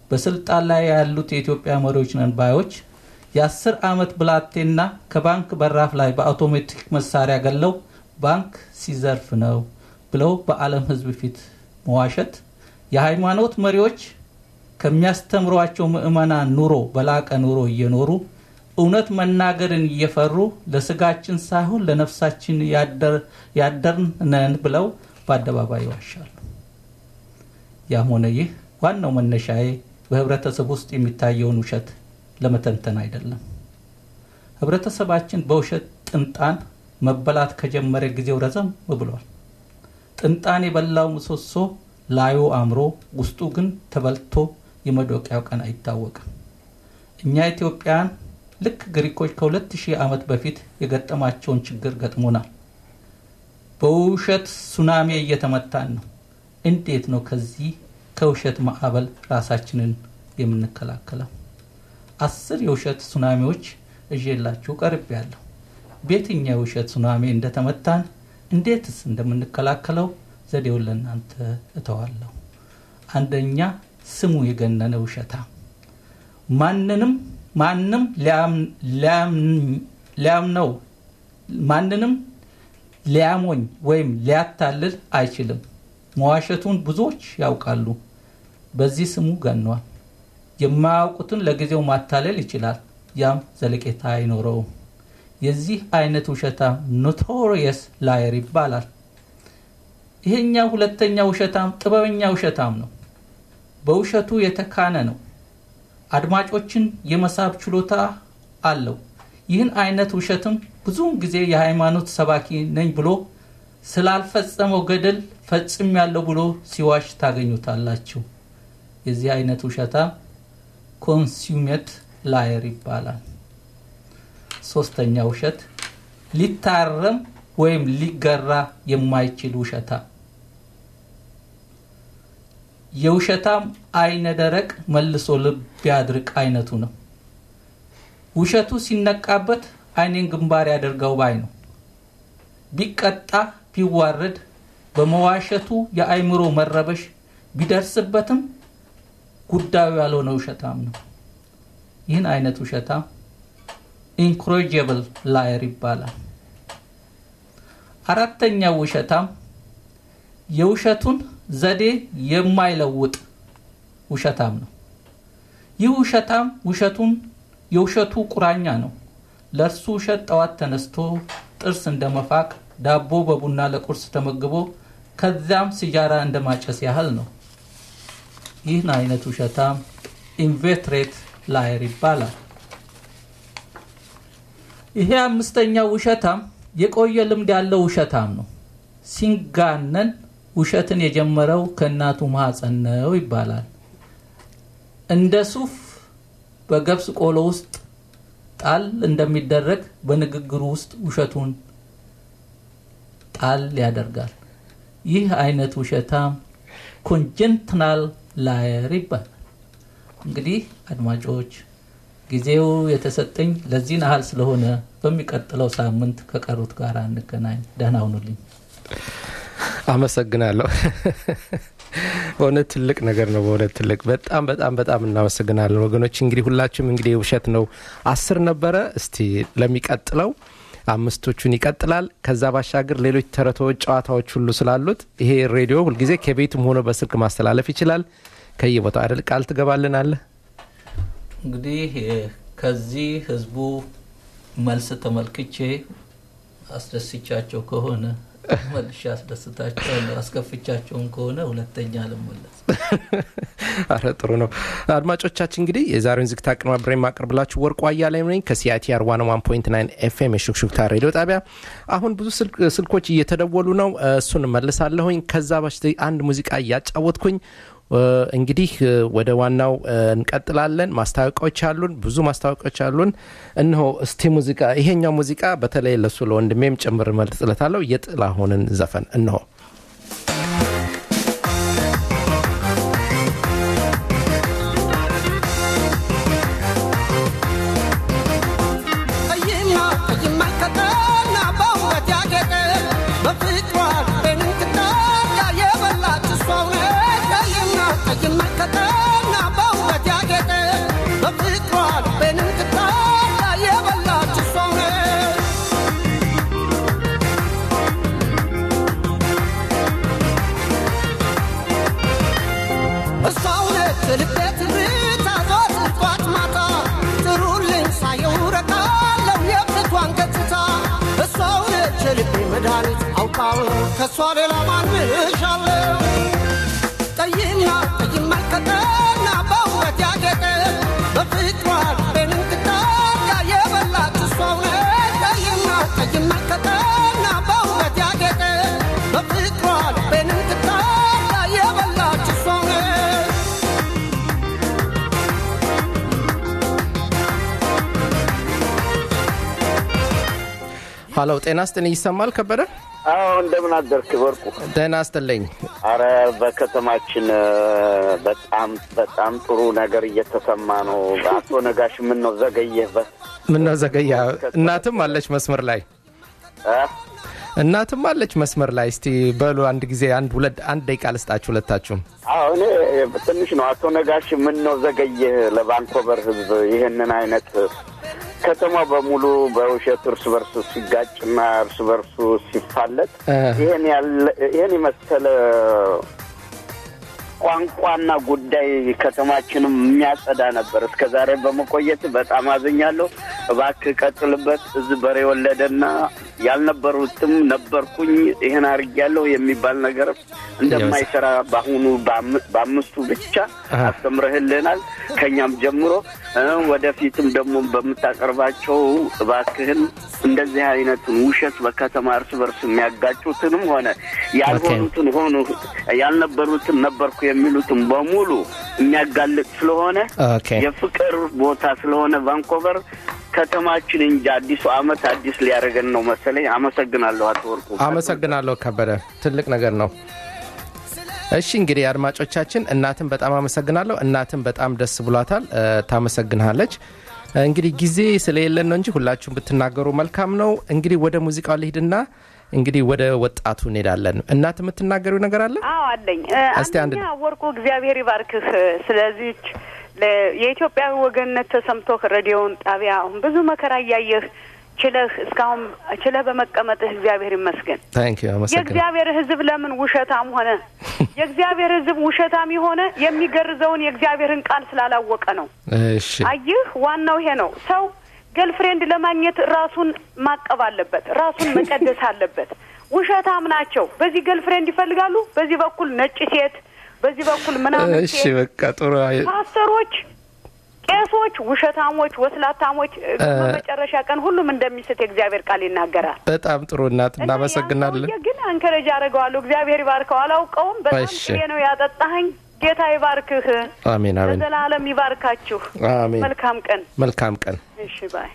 በስልጣን ላይ ያሉት የኢትዮጵያ መሪዎች ነን ባዮች የ10 ዓመት ብላቴና ከባንክ በራፍ ላይ በአውቶማቲክ መሳሪያ ገለው ባንክ ሲዘርፍ ነው ብለው በዓለም ህዝብ ፊት መዋሸት የሃይማኖት መሪዎች ከሚያስተምሯቸው ምእመናን ኑሮ በላቀ ኑሮ እየኖሩ እውነት መናገርን እየፈሩ ለስጋችን ሳይሆን ለነፍሳችን ያደርነን ብለው በአደባባይ ዋሻሉ። ያም ሆነ ይህ ዋናው መነሻዬ በህብረተሰብ ውስጥ የሚታየውን ውሸት ለመተንተን አይደለም። ህብረተሰባችን በውሸት ጥንጣን መበላት ከጀመረ ጊዜው ረዘም ብሏል። ጥንጣን የበላው ምሰሶ ላዩ አምሮ ውስጡ ግን ተበልቶ የመዶቂያው ቀን አይታወቅም። እኛ ኢትዮጵያን ልክ ግሪኮች ከ2000 ዓመት በፊት የገጠማቸውን ችግር ገጥሞናል። በውሸት ሱናሚ እየተመታን ነው። እንዴት ነው ከዚህ ከውሸት ማዕበል ራሳችንን የምንከላከለው? 10 የውሸት ሱናሚዎች እየላችሁ ቀርቤያለሁ። በየትኛው ውሸት ሱናሚ እንደተመታን እንዴትስ እንደምንከላከለው ዘዴውን ለእናንተ እተዋለሁ። አንደኛ፣ ስሙ የገነነ ውሸታ። ማንንም ሊያሞኝ ወይም ሊያታልል አይችልም። መዋሸቱን ብዙዎች ያውቃሉ። በዚህ ስሙ ገኗል። የማያውቁትን ለጊዜው ማታለል ይችላል። ያም ዘለቄታ አይኖረውም። የዚህ አይነት ውሸታ ኖቶሪየስ ላየር ይባላል። ይሄኛው ሁለተኛው ውሸታም ጥበበኛ ውሸታም ነው። በውሸቱ የተካነ ነው። አድማጮችን የመሳብ ችሎታ አለው። ይህን አይነት ውሸትም ብዙውን ጊዜ የሃይማኖት ሰባኪ ነኝ ብሎ ስላልፈጸመው ገደል ፈጽም ያለው ብሎ ሲዋሽ ታገኙታላችሁ። የዚህ አይነት ውሸታም ኮንሱሜት ላየር ይባላል። ሶስተኛው ውሸት ሊታረም ወይም ሊገራ የማይችል ውሸታ። የውሸታም አይነ ደረቅ መልሶ ልብ ያድርቅ አይነቱ ነው። ውሸቱ ሲነቃበት አይኔን ግንባር ያደርገው ባይ ነው። ቢቀጣ ቢዋረድ በመዋሸቱ የአይምሮ መረበሽ ቢደርስበትም ጉዳዩ ያልሆነ ውሸታም ነው። ይህን አይነት ውሸታም ኢንኮሬጂብል ላየር ይባላል። አራተኛው ውሸታም የውሸቱን ዘዴ የማይለውጥ ውሸታም ነው። ይህ ውሸታም የውሸቱ ቁራኛ ነው። ለርሱ ውሸት ጠዋት ተነስቶ ጥርስ እንደመፋቅ ዳቦ በቡና ለቁርስ ተመግቦ ከዛም ሲጋራ እንደማጨስ ያህል ነው። ይህን አይነት ውሸታም ኢንቬትሬት ላየር ይባላል። ይሄ አምስተኛው ውሸታም የቆየ ልምድ ያለው ውሸታም ነው። ሲንጋነን ውሸትን የጀመረው ከእናቱ ማህፀን ነው ይባላል። እንደ ሱፍ በገብስ ቆሎ ውስጥ ጣል እንደሚደረግ በንግግሩ ውስጥ ውሸቱን ጣል ያደርጋል። ይህ አይነት ውሸታም ኮንጀንታል ላየር ይባላል። እንግዲህ አድማጮች ጊዜው የተሰጠኝ ለዚህ ናህል ስለሆነ በሚቀጥለው ሳምንት ከቀሩት ጋር እንገናኝ። ደህና ሁኑልኝ። አመሰግናለሁ። በእውነት ትልቅ ነገር ነው። በእውነት ትልቅ በጣም እናመሰግናለን ወገኖች። እንግዲህ ሁላችሁም እንግዲህ ውሸት ነው 10 ነበረ። እስቲ ለሚቀጥለው 5ቶቹን ይቀጥላል። ከዛ ባሻገር ሌሎች ተረቶች ጨዋታዎች ሁሉ ስላሉት ይሄ ሬዲዮ ሁሉ ጊዜ ከቤቱም ሆኖ በስልክ ማስተላለፍ ይችላል። ከየቦታው አይደል ቃል ትገባልናል። እንግዲህ ከዚህ ህዝቡ መልስ ተመልክቼ አስደስቻቸው ከሆነ መልሽ አስደስታቸው አስከፍቻቸው ከሆነ ሁለተኛ ለመለስ አረ ጥሩ ነው። አድማጮቻችን እንግዲህ የዛሬውን ዝግታ አቀናብሬ ማቀርብላችሁ ወርቁ አያሌው ነኝ ከሲአይቲአር 101.9 ኤፍኤም የሹክሹክታ ሬዲዮ ጣቢያ። አሁን ብዙ ስልኮች እየተደወሉ ነው። እሱን መልሳለሁኝ። ከዛ በፊት አንድ ሙዚቃ እያጫወትኩኝ እንግዲህ ወደ ዋናው እንቀጥላለን። ማስታወቂያዎች አሉን፣ ብዙ ማስታወቂያዎች አሉን። እነሆ እስቲ ሙዚቃ ይሄኛው ሙዚቃ በተለይ ለሱ ለወንድሜም ጭምር መልጥለታለሁ። የጥላሁንን ዘፈን እነሆ። Katana, ከሷ ሌላ ማንሻለው ጠይና መልከተና በውበት ያጌጠ በፍቅሯ ልቤንን ትታጋ የበላች እሷው ነች ጠይና መልከተና በውበት ያጌጠ በፍቅሯ ልቤንን ትታጋ የበላች እሷው ነች ሃሎ ጤና ይስጥልኝ ይሰማል ከበደ አዎ እንደምን አደርክ ወርቁ ጤና ይስጥልኝ አረ በከተማችን በጣም ጥሩ ነገር እየተሰማ ነው አቶ ነጋሽ ምን ነው ዘገየ እናትም አለች መስመር ላይ እናትም አለች መስመር ላይ እስቲ በሉ አንድ ጊዜ አንድ ደቂቃ ልስጣችሁ ሁለታችሁም አዎ እኔ ትንሽ ነው አቶ ነጋሽ ምን ነው ዘገየ ለቫንኮቨር ህዝብ ይሄንን አይነት ከተማ በሙሉ በውሸት እርስ በርሱ ሲጋጭና እርስ በርሱ ሲፋለጥ ይሄን የመሰለ ቋንቋና ጉዳይ ከተማችንም የሚያጸዳ ነበር እስከዛሬ በመቆየት በጣም አዘኛለሁ እባክህ ቀጥልበት እዚህ በሬ ወለደና ያልነበሩትም ነበርኩኝ ይሄን አርጋለሁ የሚባል ነገር እንደማይሰራ ባሁኑ በአምስቱ ብቻ አስተምረህልናል ከኛም ጀምሮ ወደፊትም ደግሞ በመታቀርባቸው እባክህን እንደዚህ አይነት ውሸት በከተማ እርስ በርስ የሚያጋጩትንም ሆነ ያልሆኑትን ሆኑ ያልነበሩትን ነበርኩ የሚሉትን በሙሉ የሚያጋልጥ ስለሆነ የፍቅር ቦታ ስለሆነ ቫንኮቨር ከተማችን እንጂ አዲሱ አመት አዲስ ሊያረገን ነው መሰለኝ አመሰግናለሁ አቶ ወርቁ አመሰግናለሁ ከበደ ትልቅ ነገር ነው እሺ እንግዲህ አድማጮቻችን እናትን በጣም አመሰግናለሁ እናትን በጣም ደስ ብሏታል ታመሰግናለች እንግዲህ ጊዜ ስለሌለን ነው እንጂ ሁላችሁም ብትናገሩ መልካም ነው እንግዲህ ወደ ሙዚቃው ልሂድና እንግዲህ ወደ ወጣቱ እንሄዳለን እናት የምትናገሪው ነገር አለ አዎ አለኝ አንደኛ ወርቁ እግዚአብሔር ይባርክህ ስለዚህ የኢትዮጵያ ወገንነት ተሰምቶ ሬዲዮን ጣቢያ አሁን ብዙ መከራ ያያየህ ችለህ እስካሁን ችለህ በመቀመጥህ እግዚአብሔር ይመስገን ታንክ ዩ አመሰግናለሁ የእግዚአብሔር ህዝብ ለምን ውሸታም ሆነ የእግዚአብሔር ህዝብ ውሸታም የሆነ የሚገርዘውን የእግዚአብሔርን ቃል ስላላወቀ ነው እሺ አይህ ዋናው ይሄ ነው ሰው ገርልፍሬንድ ለማግኘት ራሱን ማቀብ አለበት ራሱን መቀደስ አለበት ውሸታም ናቸው በዚህ ገርልፍሬንድ ይፈልጋሉ በዚህ በኩል ነጭ ሴት በዚህ በኩል ምናምን እሺ በቃ ጥሩ ፓስተሮች ቄሶች ውሸታሞች ወስላታሞች በመጨረሻ ቀን ሁሉም እንደሚስት እግዚአብሔር ቃል ይናገራል በጣም ጥሩ እናት እናመሰግናለን ግን አንከረጅ አረጋዋለሁ እግዚአብሔር ይባርከው አላውቀውም በጣም ጥሩ ነው ያጠጣኸኝ ጌታ ይባርክህ አሜን አሜን ለዘላለም ይባርካችሁ አሜን መልካም ቀን እሺ ባይ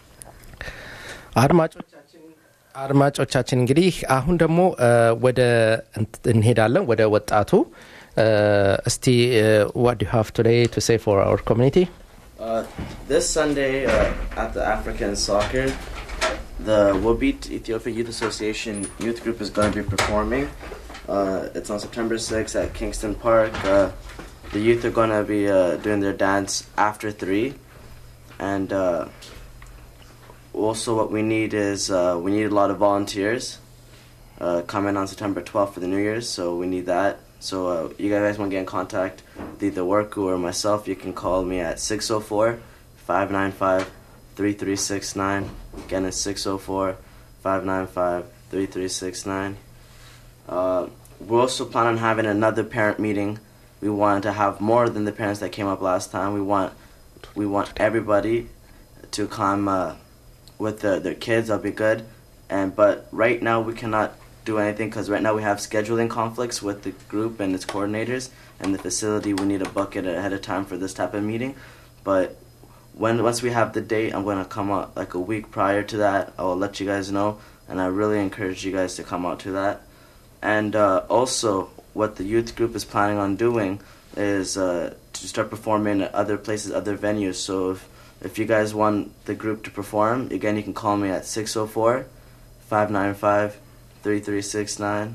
አድማጮቻችን እንግዲህ አሁን ደግሞ ወደ እንሄዳለን ወደ ወጣቱ Esti, what do you have today to say for our community? This Sunday at the African Soccer, the Wobit Ethiopia Youth Association youth group is going to be performing. It's on September 6th at Kingston Park. The youth are going to be doing their dance after 3. And also what we need is we need a lot of volunteers coming on September 12th for the New Year's, so we need that. So you guys want to get in contact with either Worku or myself, you can call me at 604-595-3369. Again, it's 604-595-3369. We also plan on having another parent meeting. We want to have more than the parents that came up last time. We want everybody to come with their kids. That'll be good. But right now we cannot do anything because right now we have scheduling conflicts with the group and its coordinators and the facility. We need to book it ahead of time for this type of meeting. But once we have the date, I'm going to come out like a week prior to that. I will let you guys know, and I really encourage you guys to come out to that. And also what the youth group is planning on doing is to start performing at other places, other venues. So if you guys want the group to perform, again, you can call me at 604-595-3369,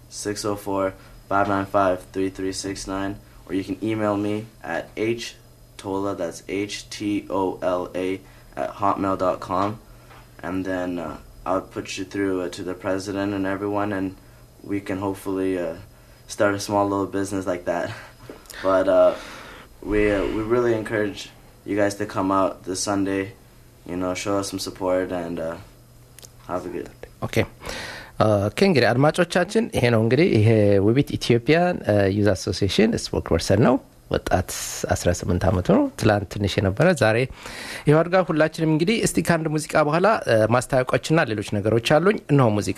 604-595-3369, or you can email me at htola, that's HTOLA, @hotmail.com, and then I'll put you through to the president and everyone, and we can hopefully start a small little business like that. But we really encourage you guys to come out this Sunday, show us some support and have a good day. Okay. ኦኬ እንግዲህ አድማጮቻችን ይሄ ነው እንግዲህ ይሄ ውቢት ኢትዮጵያን ዩዝ አሶሲዬሽን ስፖክ ፐርሰን ነው ወጣት 18 አመቱ ነው ትላንት ትንሽ የነበረ ዛሬ ይወርጋ ሁላችንም እንግዲህ እስቲ ካንድ ሙዚቃ በኋላ ማስተዋወቂያዎችና ሌሎች ነገሮች አሉኝ ነው ሙዚቃ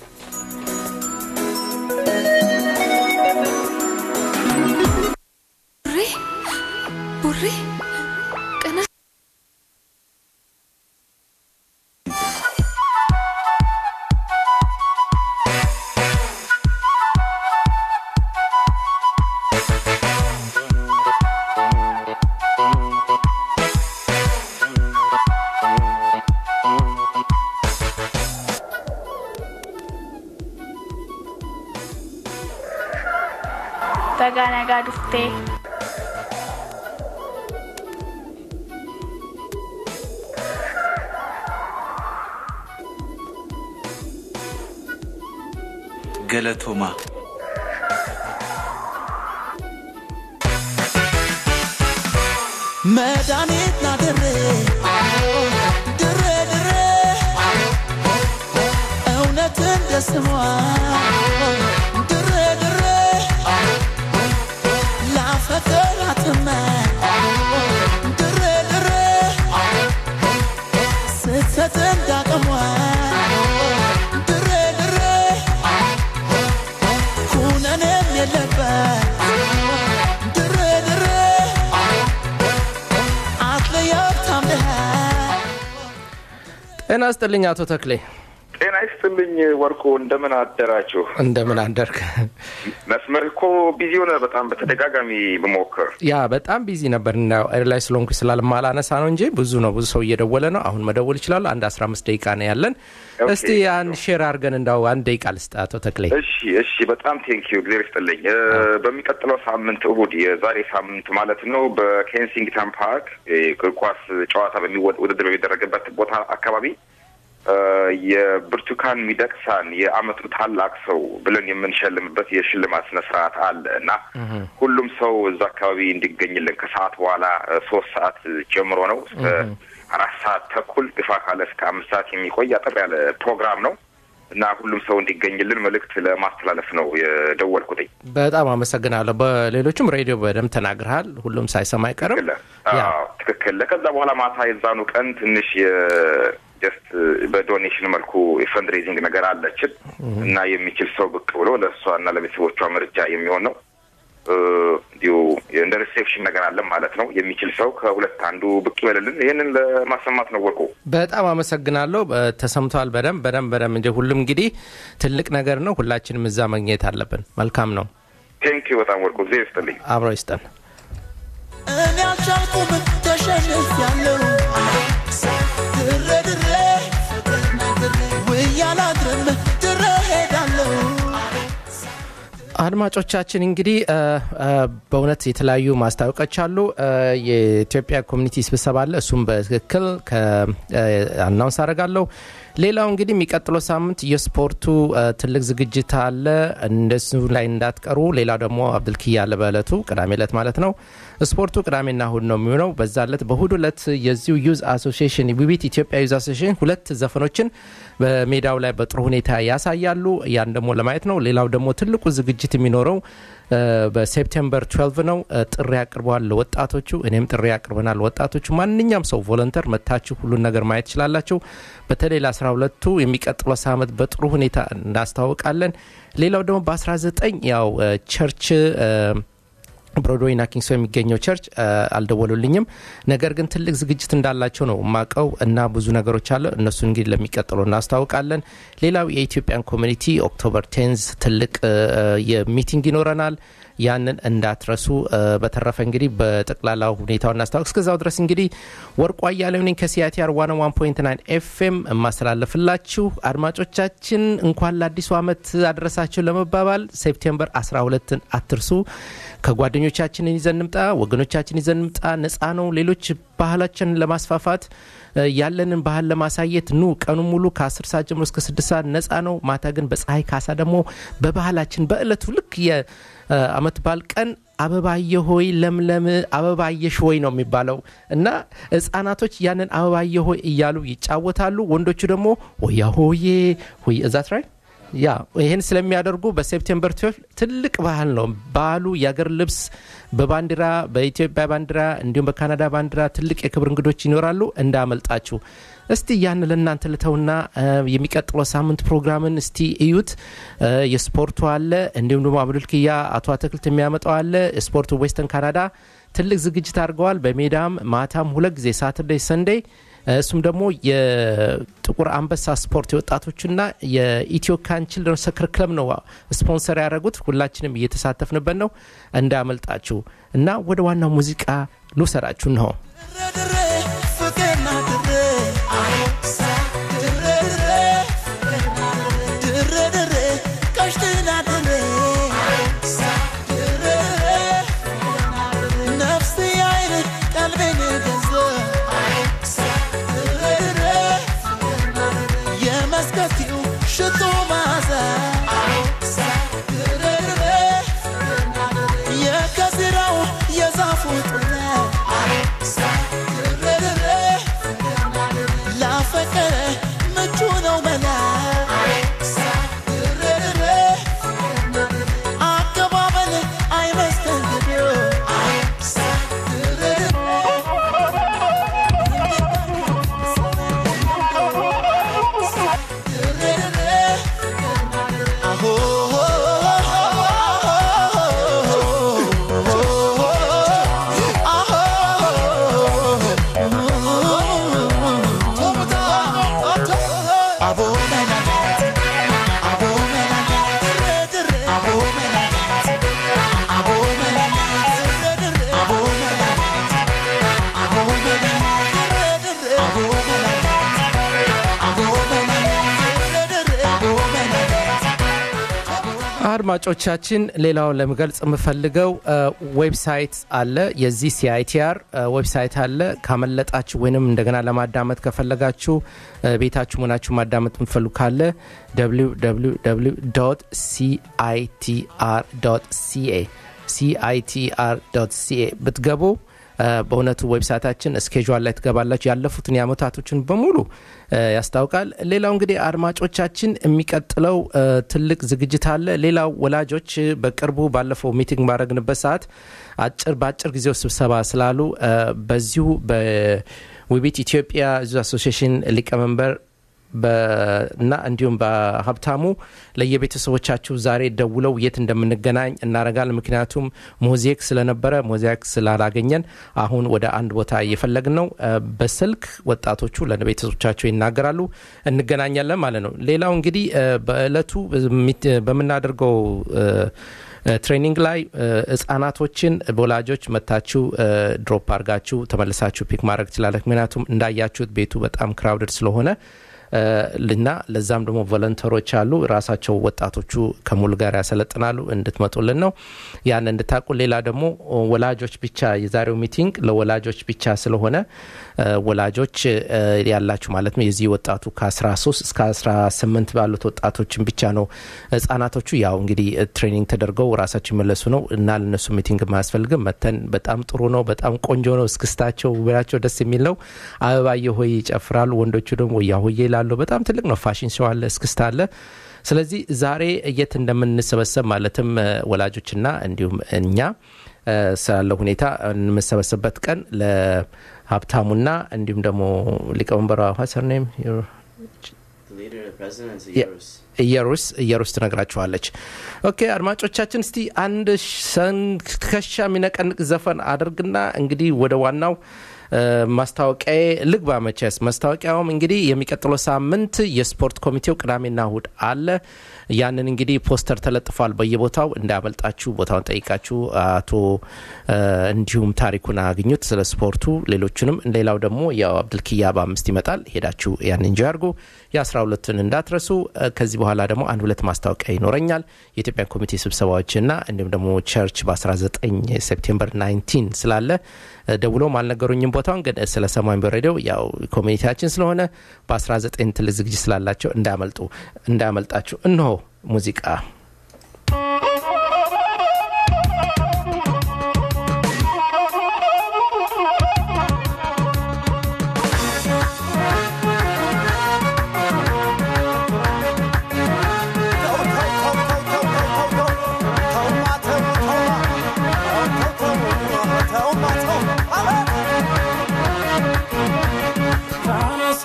ቡሪ ቀና Taganaga dufte Galatoma መድኃኒት ናድሬ ድሬ ድሬ እውነት እንደ ስሟ ድሬ ድሬ ላፈቅራትማ ድሬ ድሬ ስትሰጥ እንዳቅሟ ድሬ ድሬ ኩነኔም የለበት ጤና ይስጥልኝ አቶ ተክሌ ጤና ይስጥልኝ ወርቁ እንደምን አደራችሁ እንደምን አደርክ መስመር እኮ ቢዚ ሆነ በጣም በተደጋጋሚ በመወከር ያ በጣም ቢዚ ነበርና ኤርላይን ስለሆንኩ ስላልማላነሳ ነው እንጂ ብዙ ሰው እየደወለ ነው አሁን መደወል ይችላል አንድ 15 ደቂቃ ነው ያለን እስቲ አንድ ሼር አድርገን እንዳው አንድ ደቂቃ ልስጥ አቶ ተክሌ እሺ በጣም ቴንኪዩ እግዚአብሔር ይስጥልኝ በሚቀጥለው ሳምንት እሁድ የዛሬ ሳምንት ማለት ነው በኬንሲንግተን ፓርክ ኳስ ጨዋታ ውድድር በሚደረግበት ቦታ አካባቢ የብርቱካን ሚደቅሳን የአመቱ ታላቅ ሰው ብለን የምንሸልምበት የሽልማት ስነ ስርዓት አለ እና ሁሉም ሰው እዛ አካባቢ እንዲገኝልን ከሰዓት በኋላ 3 ሰዓት ጀምሮ ነው እስከ 4 ሰዓት ተኩል ግፋ ካለ እስከ 5 ሰዓት የሚቆይ አጠር ያለ ፕሮግራም ነው እና ሁሉም ሰው እንዲገኝልን መልእክት ለማስተላለፍ ነው የደወልኩት በጣም አመሰግናለሁ በሌሎችም ሬዲዮ በደም ተናግረሃል ሁሉም ሳይሰማ አይቀርም ትክክል ከዛ በኋላ ማታ የዛኑ ቀን ትንሽ ጀስት በዶኔሽን መልኩ የፈንድሬዚንግ ነገር አለችን እና የሚችል ሰው ብቅ ብሎ ለሷና ለቤተሰቦቿ ምርጫ የሚሆን ነው ዲዩ እንደ ሪሴፕሽን ነገር አለ ማለት ነው የሚችል ሰው ከሁለት አንዱ ብቅ ይበልልን ይሄንን ለማሰማት ነው ወርቁ በጣም አመሰግናለሁ ተሰምቷል በደም እንደ ሁሉም እንግዲህ ትልቅ ነገር ነው ሁላችንም እዛ መግኘት አለብን መልካም ነው ቴንኪው በጣም ወርቁ ዜ ይስጥልኝ አብሮ ይስጠን እኔ አልቻልኩም ተሸንፍ ያለው ድሬ ድሬ ወያላድርም ድሬ ሄዳለሁ አድማጮቻችን እንግዲህ በእውነት የተለያዩ ማስታወቂያዎች አሉ የኢትዮጵያ ኮሚኒቲ ስብሰባ አለ እሱም በትክክል አናውንስ አደርጋለሁ ሌላው እንግዲህ የሚቀጥለው ሳምንት የስፖርቱ ትልቅ ዝግጅት አለ እንደሱ ላይ እንዳትቀሩ ሌላው ደግሞ አብዱልኪያ ለበለቱ ቅዳሜ ዕለት ማለት ነው ስፖርቱ ቅዳሜና እሁድ ነው የሚሆነው በዛለት በእሁድ ዕለት የዚሁ ዩዝ አሶሲዬሽን ውቢት ኢትዮጵያ ዩዝ አሶሲዬሽን ሁለት ዘፈኖችን በሜዳው ላይ በጥሩ ሁኔታ ያሳያሉ ያን ደግሞ ለማየት ነው ሌላው ደግሞ ትልቁ ዝግጅት የሚኖረው በሴፕቴምበር 12 ነው ጥሪ ያቀርባል ለወጣቶቹ እኔም ጥሪ ያቀርበናል ወጣቶቹ ማንኛውም ሰው ቮለንተር መታችሁ ሁሉ ነገር ማየት ይችላልላችሁ በተለይ ለ12ቱ የሚቀጥለው ሳምንት በጥሩ ሁኔታ እናስተዋውቃለን ሌላው ደግሞ በ19 ያው ቸርች ብሮድዌይና ኪንግስዌይ የሚገኘው ቸርች አልደወሉልኝም ነገር ግን ትልቅ ዝግጅት እንዳላቸው ነው ማቀው እና ብዙ ነገሮች አለ እነሱን እንግዲህ ለሚቀጥለው እናስተዋውቃለን ሌላው የኢትዮጵያን ኮሚኒቲ ኦክቶበር 10 ትልቅ የሚቲንግ ይኖረናል ያንን እንዳትረሱ በተረፈ እንግዲህ በጠቅላላው ሁኔታው እናስተዋውቅ እስከዛው ድረስ እንግዲህ ወርቁ አያሌው ነኝ ከሲአይቲአር 101.9 ኤፍኤም ማስተላለፍላችሁ አድማጮቻችን እንኳን ለአዲሱ አመት አድረሳችሁ ለመባባል ሴፕቴምበር 12ን አትርሱ ከጓደኞቻችን ይዘን እንምጣ ወገኖቻችን ይዘን እንምጣ ነፃ ነው ሌሎች ባህላችንን ለማስፋፋት ያለንን ባህል ለማሳየት ኑ ቀኑ ሙሉ ከ10 ሰዓት ጀምሮ እስከ 6 ሰዓት ነፃ ነው ማታ ግን በፀሐይ ካሳ ደግሞ በባህላችን በእለቱ ልክ የአመት በዓል ቀን አበባየ ሆይ ለምለም አበባየሽ ሆይ ነው የሚባለው እና ህፃናቶች ያንን አበባየ ሆይ እያሉ ይጫወታሉ ወንዶቹ ደግሞ ሆያ ሆዬ ሆይ እዛት right ያ ይሄን ስለሚያደርጉ በሴፕቴምበር 12 ትልቅ ባህል ነው ባህሉ ያገር ልብስ በባንዲራ በኢትዮጵያ ባንዲራ እንዲሁም በካናዳ ባንዲራ ትልቅ የክብር እንግዶች ይኖራሉ እንዳመልጣችሁ እስቲ ያን ለእናንተ ልተውና የሚቀጥለው ሳምንት ፕሮግራምን እስቲ እዩት የስፖርቱ አለ እንዲሁም ደግሞ አብዱልኪያ አቶ አትክልት የሚያመጣው አለ ስፖርቱ ዌስተርን ካናዳ ትልቅ ዝግጅት አድርገዋል በሜዳም ማታም ሁለት ጊዜ ሳተርዴይ ሰንዴይ እሱም ደግሞ የጥቁር አንበሳ ስፖርት የወጣቶችና የኢትዮካን ቺልድረን ሰከር ክለብ ነው ስፖንሰር ያደረጉት ሁላችንም እየተሳተፍንበት ነው እንዳመልጣችሁ እና ወደ ዋናው ሙዚቃ ልውሰዳችሁ ነው አድማጮቻችን ሌላው ለመግለጽ የምፈልገው ዌብሳይት አለ የዚህ CITR ዌብሳይት አለ ካመለጣችሁ ወይንም እንደገና ለማዳመጥ ከፈለጋችሁ ቤታችሁ ሆናችሁ ማዳመጥ የምትፈልጉ ካለ www.citr.ca ብትገቡ በእውነቱ ዌብሳይታችን ስኬጁል ላይ ትገባላችሁ ያለፉትን ያመታቶችን በሙሉ ያስታውቃል ሌላው እንግዲህ አድማጮቻችን የሚቀጥለው ትልቅ ዝግጅት አለ ሌላው ወላጆች በቅርቡ ባለፈው ሚቲንግ ማድረግንበት ሰዓት በአጭር ጊዜው ስብሰባ ስላሉ በዚሁ በዊቢት ኢትዮጵያ አሶሲዬሽን ሊቀመንበር እና እንዲሁም በሀብታሙ ለየቤተሰቦቻችሁ ዛሬ ደውለው የት እንደምንገናኝ እናረጋል ምክንያቱም ሞዛይክ ስለነበረ ሞዛይክ ስላላገኘን አሁን ወደ አንድ ቦታ እየፈለግን ነው በስልክ ወጣቶቹ ለቤተሰቦቻቸው ይናገራሉ እንገናኛለን ማለት ነው ሌላው እንግዲህ በእለቱ በመናደርገው ትሬኒንግ ላይ ህፃናቶችን በወላጆች መታችሁ ድሮፕ አርጋችሁ ተመልሳችሁ ፒክ ማድረግ ትችላላችሁ ምክንያቱም እንዳያችሁት ቤቱ በጣም ክራውድድ ስለሆነ ለና ለዛም ደግሞ ቮለንተሮች አሉ ራሳቸው ወጣቶቹ ከሙሉ ጋር ያሰለጥናሉ እንድትመጡልን ነው ያን እንድታቁ ሌላ ደግሞ ወላጆች ብቻ የዛሬው ሚቲንግ ለወላጆች ብቻ ስለሆነ ወላጆች ያላችሁ ማለት ነው የዚህ ወጣቱ ከ13 እስከ 18 ባሉት ወጣቶችን ብቻ ነው ህፃናቶቹ ያው እንግዲህ ትሬኒንግ ተደርገው ራሳቸው ይመለሱ ነው እና ለነሱ ሚቲንግ ማያስፈልግም መተን በጣም ጥሩ ነው በጣም ቆንጆ ነው እስክስታቸው ወላቸው ደስ የሚል ነው አበባዬ ሆይ ይጨፍራሉ ወንዶቹ ደግሞ ያሆዬ ይላሉ በጣም ትልቅ ነው ፋሽን ሾው አለ እስክስታ አለ ስለዚህ ዛሬ የት እንደምንሰበሰብ ማለትም ወላጆችና እንዲሁም እኛ ስላለው ሁኔታ እንመሰበሰበት ቀን ለሀብታሙና እንዲሁም ደግሞ ሊቀመንበሩ ሀሰርኔም ኢየሩስ ትነግራችኋለች ኦኬ አድማጮቻችን እስቲ አንድ ከሻ ሚነቀንቅ ዘፈን አድርግና እንግዲህ ወደ ዋናው ማስታወቂያ ልግባ መቸስ ማስታወቂያውም እንግዲህ የሚቀጥለው ሳምንት የስፖርት ኮሚቴው ቅዳሜና እሁድ አለ ያንን እንግዲህ ፖስተር ተለጥፏል በየቦታው እንዳያመልጣችሁ ቦታውን ጠይቃችሁ አቶ እንዲሁም ታሪኩን አግኙት ስለ ስፖርቱ ሌሎችንም ሌላው ደግሞ ያው አብዱልኪያ በ5 ይመጣል ሄዳችሁ ያንን እንጂ አርጉ የ12ን እንዳትረሱ ከዚህ በኋላ ደግሞ አንድ ሁለት ማስታወቂያ ይኖረኛል የኢትዮጵያ ኮሚቴ ስብሰባዎችና እንዲሁም ደግሞ ቸርች በ19 ሴፕቴምበር 19 ስላለ ደውሎ ማልነገሩኝም ቦታውን ግን ስለ ሰማያዊ በሬዲዮ ያው ኮሚኒቲያችን ስለሆነ በ19 ትልቅ ዝግጅት ስላላቸው እንዳያመልጣችሁ እነሆ ሙዚቃ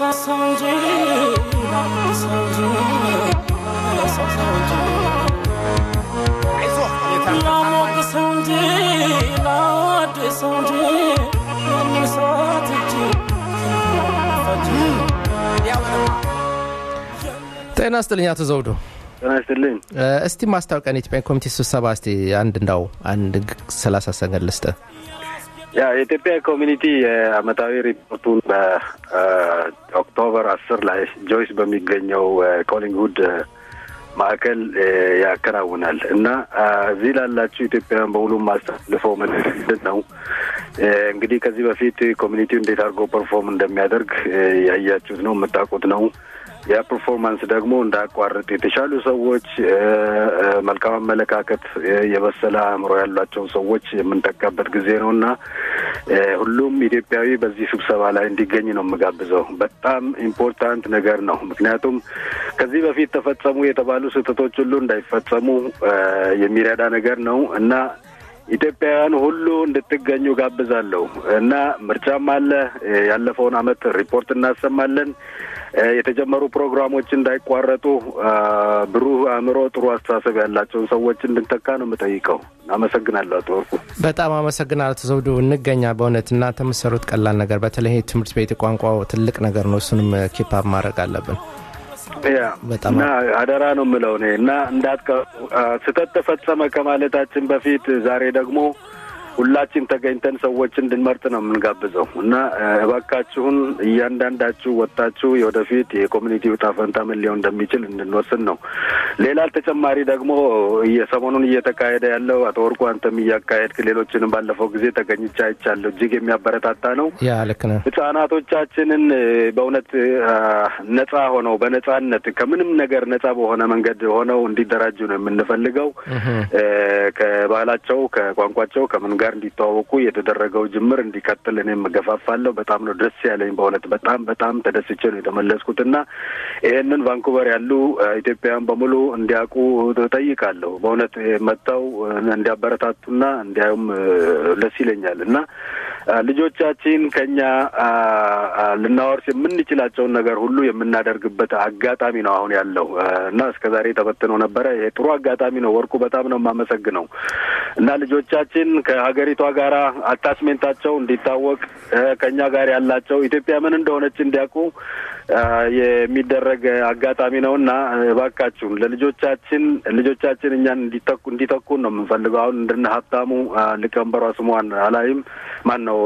ጤና ይስጥልኝ አቶ ዘውዱ። ጤና ይስጥልኝ። እስቲ ማስታወቂያን የኢትዮጵያ ኮሚቴ ስብሰባ እስቲ አንድ 30 ሰከንድ ልስጥ። የኢትዮጵያ ኮሚኒቲ የአመታዊ ሪፖርቱን በኦክቶበር 10 ላይ ጆይስ በሚገኘው ኮሊንግውድ ማዕከል ያከናውናል እና እዚህ ላላችሁ ኢትዮጵያውያን በሙሉ ማስተላልፈው ምንድን ነው እንግዲህ ከዚህ በፊት ኮሚኒቲው እንዴት አድርጎ ፐርፎርም እንደሚያደርግ ያያችሁት ነው፣ የምታውቁት ነው። ያ ፐርፎርማንስ ደግሞ እንዳያቋርጥ የተሻሉ ሰዎች፣ መልካም አመለካከት፣ የበሰለ አእምሮ ያላቸው ሰዎች የምንጠቃበት ጊዜ ነውና ሁሉም ኢትዮጵያዊ በዚህ ስብሰባ ላይ እንዲገኝ ነው የምጋብዘው። በጣም ኢምፖርታንት ነገር ነው። ምክንያቱም ከዚህ በፊት ተፈጸሙ የተባሉ ስህተቶች ሁሉ እንዳይፈጸሙ የሚረዳ ነገር ነው እና ኢትዮጵያውያን ሁሉ እንድትገኙ ጋብዛለሁ እና ምርጫም አለ። ያለፈውን አመት ሪፖርት እናሰማለን። የተጀመሩ ፕሮግራሞች እንዳይቋረጡ ብሩህ አእምሮ፣ ጥሩ አስተሳሰብ ያላቸውን ሰዎች እንድንተካ ነው የምጠይቀው። አመሰግናለሁ አቶ ወርቁ። በጣም አመሰግናለሁ አቶ ዘውዱ። እንገኛ በእውነት እናንተ የምትሰሩት ቀላል ነገር፣ በተለይ ትምህርት ቤት ቋንቋው ትልቅ ነገር ነው። እሱንም ኪፕ አፕ ማድረግ አለብን። በጣም አደራ ነው የምለው እኔ እና ስህተት ተፈጸመ ከማለታችን በፊት ዛሬ ደግሞ ሁላችን ተገኝተን ሰዎች እንድንመርጥ ነው የምንጋብዘው እና እባካችሁን እያንዳንዳችሁ ወጣችሁ የወደፊት የኮሚኒቲው ዕጣ ፈንታ ምን ሊሆን እንደሚችል እንድንወስን ነው። ሌላ ተጨማሪ ደግሞ የሰሞኑን እየተካሄደ ያለው አቶ ወርቁ አንተም እያካሄድክ ሌሎችንም ባለፈው ጊዜ ተገኝቻ አይቻለሁ። እጅግ የሚያበረታታ ነው። ያ ልክ ነው። ህጻናቶቻችንን በእውነት ነጻ ሆነው በነጻነት ከምንም ነገር ነጻ በሆነ መንገድ ሆነው እንዲደራጁ ነው የምንፈልገው። ከባህላቸው ከቋንቋቸው ከምን ጋር እንዲተዋወቁ የተደረገው ጅምር እንዲቀጥል እኔም ገፋፋለሁ። በጣም ነው ደስ ያለኝ በእውነት በጣም ተደስቼ ነው የተመለስኩትና ይሄንን ቫንኩቨር ያሉ ኢትዮጵያውያን በሙሉ እንዲያውቁ ጠይቃለሁ። በእውነት መጥተው እንዲያበረታቱና እንዲያዩም ደስ ይለኛል እና ልጆቻችን ከኛ ልናወርስ የምንችላቸውን ነገር ሁሉ የምናደርግበት አጋጣሚ ነው አሁን ያለው እና እስከዛሬ ተበትነው ነበረ። ይሄ ጥሩ አጋጣሚ ነው። ወርቁ በጣም ነው የማመሰግነው እና ልጆቻችን ከሀገሪቷ ጋር አታችሜንታቸው እንዲታወቅ ከኛ ጋር ያላቸው ኢትዮጵያ ምን እንደሆነች እንዲያውቁ የሚደረግ አጋጣሚ ነውና እባካችሁን ልጆቻችን እኛን እንዲተኩ ነው የምንፈልገው። አሁን እንደነ ሀብታሙ ሊቀመንበሯ ስሟን አላይም ማን ነው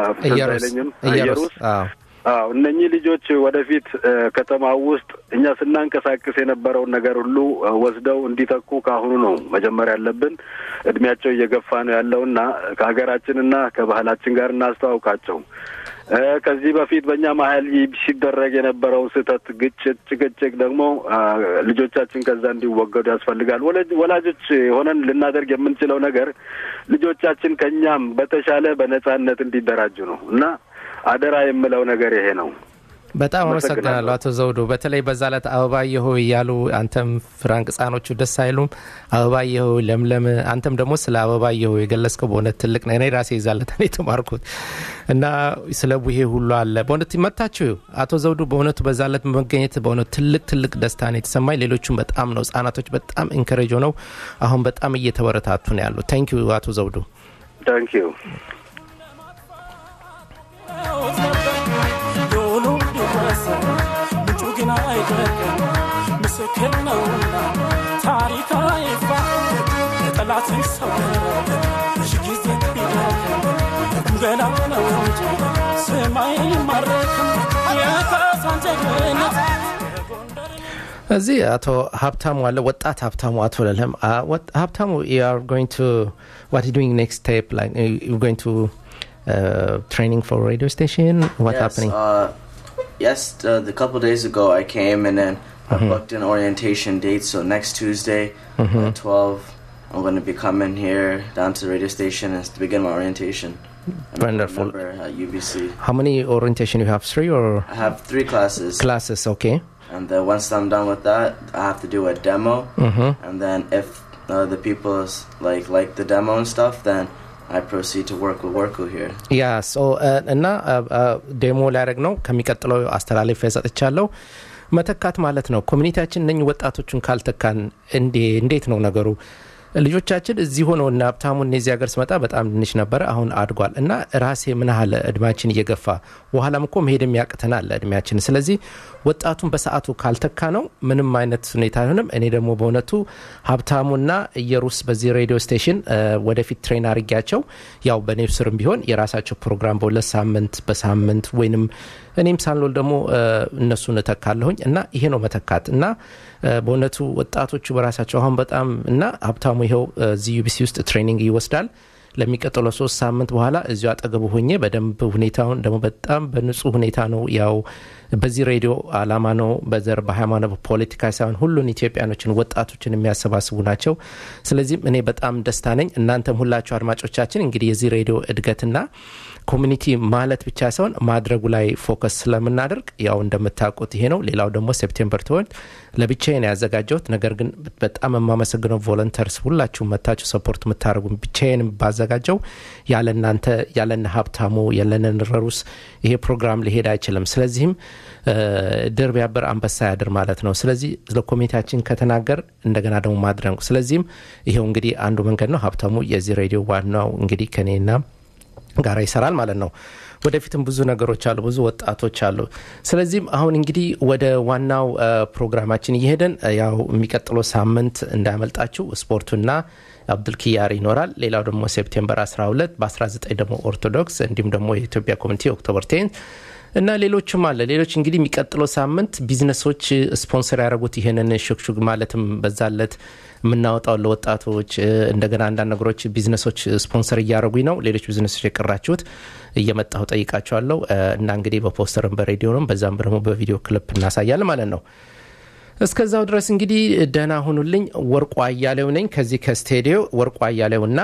ኢየሩስ እነኚህ ልጆች ወደፊት ከተማው ውስጥ እኛ ስናንቀሳቀስ የነበረውን ነገር ሁሉ ወስደው እንዲተኩ ካሁኑ ነው መጀመሪያ ያለብን። እድሜያቸው እየገፋ ነው ያለውና ከሀገራችንና ከባህላችን ጋር እናስተዋውቃቸው። ከዚህ በፊት በእኛ መሀል ሲደረግ የነበረው ስህተት፣ ግጭት፣ ጭቅጭቅ ደግሞ ልጆቻችን ከዛ እንዲወገዱ ያስፈልጋል። ወላጆች ሆነን ልናደርግ የምንችለው ነገር ልጆቻችን ከኛም በተሻለ በነጻነት እንዲደራጁ ነው እና አደራ የምለው ነገር ይሄ ነው። በጣም አመሰግናለሁ አቶ ዘውዱ። በተለይ በዛ ዕለት አበባዬ ሆይ እያሉ አንተም ፍራንክ ህጻኖቹ ደስ አይሉም? አበባዬ ሆይ ለምለም፣ አንተም ደግሞ ስለ አበባዬ ሆይ የገለጽከው በእውነት ትልቅ ነው። እኔ ራሴ ይዛለት ነው የተማርኩት እና ስለ ቡሄ ሁሉ አለ። በእውነት መጣችሁ አቶ ዘውዱ። በእውነቱ በዛ ዕለት መገኘት በእውነት ትልቅ ደስታ ነው የተሰማኝ። ሌሎቹም በጣም ነው፣ ህጻናቶች በጣም ኢንከሬጅ ሆነው አሁን በጣም እየተበረታቱ ነው ያሉት። ታንክ ዩ አቶ ዘውዱ። ታንክ ዩ። እዚህ አቶ ሀብታሙ አለ፣ ወጣት ሀብታሙ፣ አቶ ለለም ሀብታሙ you are going to what are you doing next step, like you're going to training for radio station, what's happening? Yes, a couple days ago I came and then I booked an orientation date, so next Tuesday at 12 I'm going to be coming here down to the radio station and to begin my orientation. Wonderful. At UBC. How many orientation you have? 3 or? I have 3 classes. Classes, okay. And then once I'm done with that, I have to do a demo. And then if the people like the demo and stuff, then I proceed to work with Worku here. Yeah, so እና ዴሞ ላደርግ ነው ከሚቀጥለው አስተላልፍ ያሰጥቻለሁ መተካት ማለት ነው ኮሚኒቲያችን ነኝ ወጣቶችን ካልተካን እንዴት ነው ነገሩ ልጆቻችን እዚህ ሆነው እና ሀብታሙን እዚህ ሀገር ስመጣ በጣም ትንሽ ነበር አሁን አድጓል እና ራሴ ምን ያህል እድሜያችን እየገፋ በኋላም እኮ መሄድም ያቅተናል እድሜያችን ስለዚህ ወጣቱን በሰዓቱ ካልተካ ነው ምንም አይነት ሁኔታ አይሆንም እኔ ደግሞ በእውነቱ ሀብታሙና ኢየሩስ በዚህ ሬዲዮ ስቴሽን ወደፊት ትሬን አድርጊያቸው ያው በኔፍስርም ቢሆን የራሳቸው ፕሮግራም በሁለት ሳምንት በሳምንት ወይንም እኔም ሳንሎል ደግሞ እነሱን ተካለሁኝ እና ይሄ ነው መተካት እና በእውነቱ ወጣቶቹ በራሳቸው አሁን በጣም እና ሀብታሙ ይሄው እዚህ ዩቢሲ ውስጥ ትሬኒንግ ይወስዳል ለሚቀጥለው 3 ሳምንት በኋላ እዚሁ አጠገቡ ሆኜ በደንብ ሁኔታውን ደግሞ በጣም በንጹህ ሁኔታ ነው ያው በዚህ ሬዲዮ አላማ ነው በዘር በሃይማኖት በፖለቲካ ሳይሆን ሁሉን ኢትዮጵያኖችን ወጣቶችን የሚያሰባስቡ ናቸው ስለዚህ እኔ በጣም ደስታ ነኝ እናንተም ሁላችሁ አድማጮቻችን እንግዲህ የዚህ ሬዲዮ እድገትና ኮሚኒቲ ማለት ብቻ ሳይሆን ማድረጉ ላይ ፎከስ ስለምናደርግ ያው እንደምታውቁት ይሄ ነው ሌላው ደግሞ ሴፕቴምበር 12 ለብቻዬ ነው ያዘጋጀሁት ነገር ግን በጣም የማመሰግነው ቮለንተርስ ሁላችሁ መታችሁ ሰፖርት የምታደርጉ ብቻዬን ባዘጋጀው ያለናንተ ያለና ሀብታሙ ያለነን ረሩስ ይሄ ፕሮግራም ሊሄድ አይችልም ስለዚህም ድር ቢያበር አንበሳ ያድር ማለት ነው ስለዚህ ለኮሚኒቲያችን ከተናገር እንደገና ደግሞ ማድረግ ስለዚህም ይሄው እንግዲህ አንዱ መንገድ ነው ሀብታሙ የዚህ ሬዲዮ ዋናው እንግዲህ ከኔና ጋራ ይሰራል ማለት ነው ወደፊትም ብዙ ነገሮች አሉ ብዙ ወጣቶች አሉ ስለዚህም አሁን እንግዲህ ወደ ዋናው ፕሮግራማችን እየሄደን ያው የሚቀጥለው ሳምንት እንዳያመልጣችሁ ስፖርቱና አብዱልኪያር ይኖራል ሌላው ደግሞ ሴፕቴምበር 12 በ19 ደግሞ ኦርቶዶክስ እንዲሁም ደግሞ የኢትዮጵያ ኮሚኒቲ ኦክቶበር 10 እና ሌሎችም አለ ሌሎች እንግዲህ የሚቀጥለው ሳምንት ቢዝነሶች ስፖንሰር ያደረጉት ይሄንን ሹክሹክ ማለትም በዛለት ምናወጣው ለወጣቶች እንደገና አንዳንድ ነገሮች ቢዝነሶች ስፖንሰር እያደረጉኝ ነው ሌሎች ቢዝነሶች የቀራችሁት እየመጣሁ ጠይቃቸዋለሁ እና እንግዲህ በፖስተርም በሬዲዮንም በዛም ደግሞ በቪዲዮ ክሊፕ እናሳያለን ማለት ነው እስከዛው ድረስ እንግዲህ ደህና ሁኑልኝ ወርቁ አያሌው ነኝ ከዚህ ከስቱዲዮ ወርቁ አያሌውና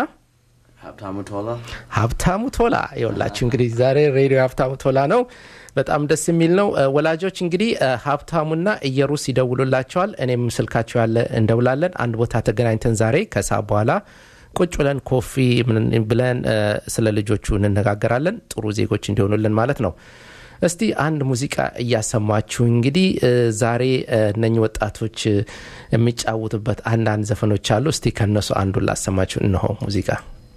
ሀብታሙ ቶላ ይኸውላችሁ እንግዲህ ዛሬ ሬዲዮ ሀብታሙ ቶላ ነው በጣም ደስ የሚል ነው ወላጆች እንግዲህ ሀብታሙና ኢየሩስ ይደውሉላቸዋል እኔም ስልካቸው ያለ እንደውላለን አንድ ቦታ ተገናኝተን ዛሬ ከሰዓት በኋላ ቁጭ ብለን ኮፊ ብለን ስለ ልጆቹ እንነጋገራለን ጥሩ ዜጎች እንዲሆኑልን ማለት ነው እስቲ አንድ ሙዚቃ እያሰማችሁ እንግዲህ ዛሬ እነኚህ ወጣቶች የሚጫወቱበት አንዳንድ ዘፈኖች አሉ እስቲ ከነሱ አንዱን ላሰማችሁ እነሆ ሙዚቃ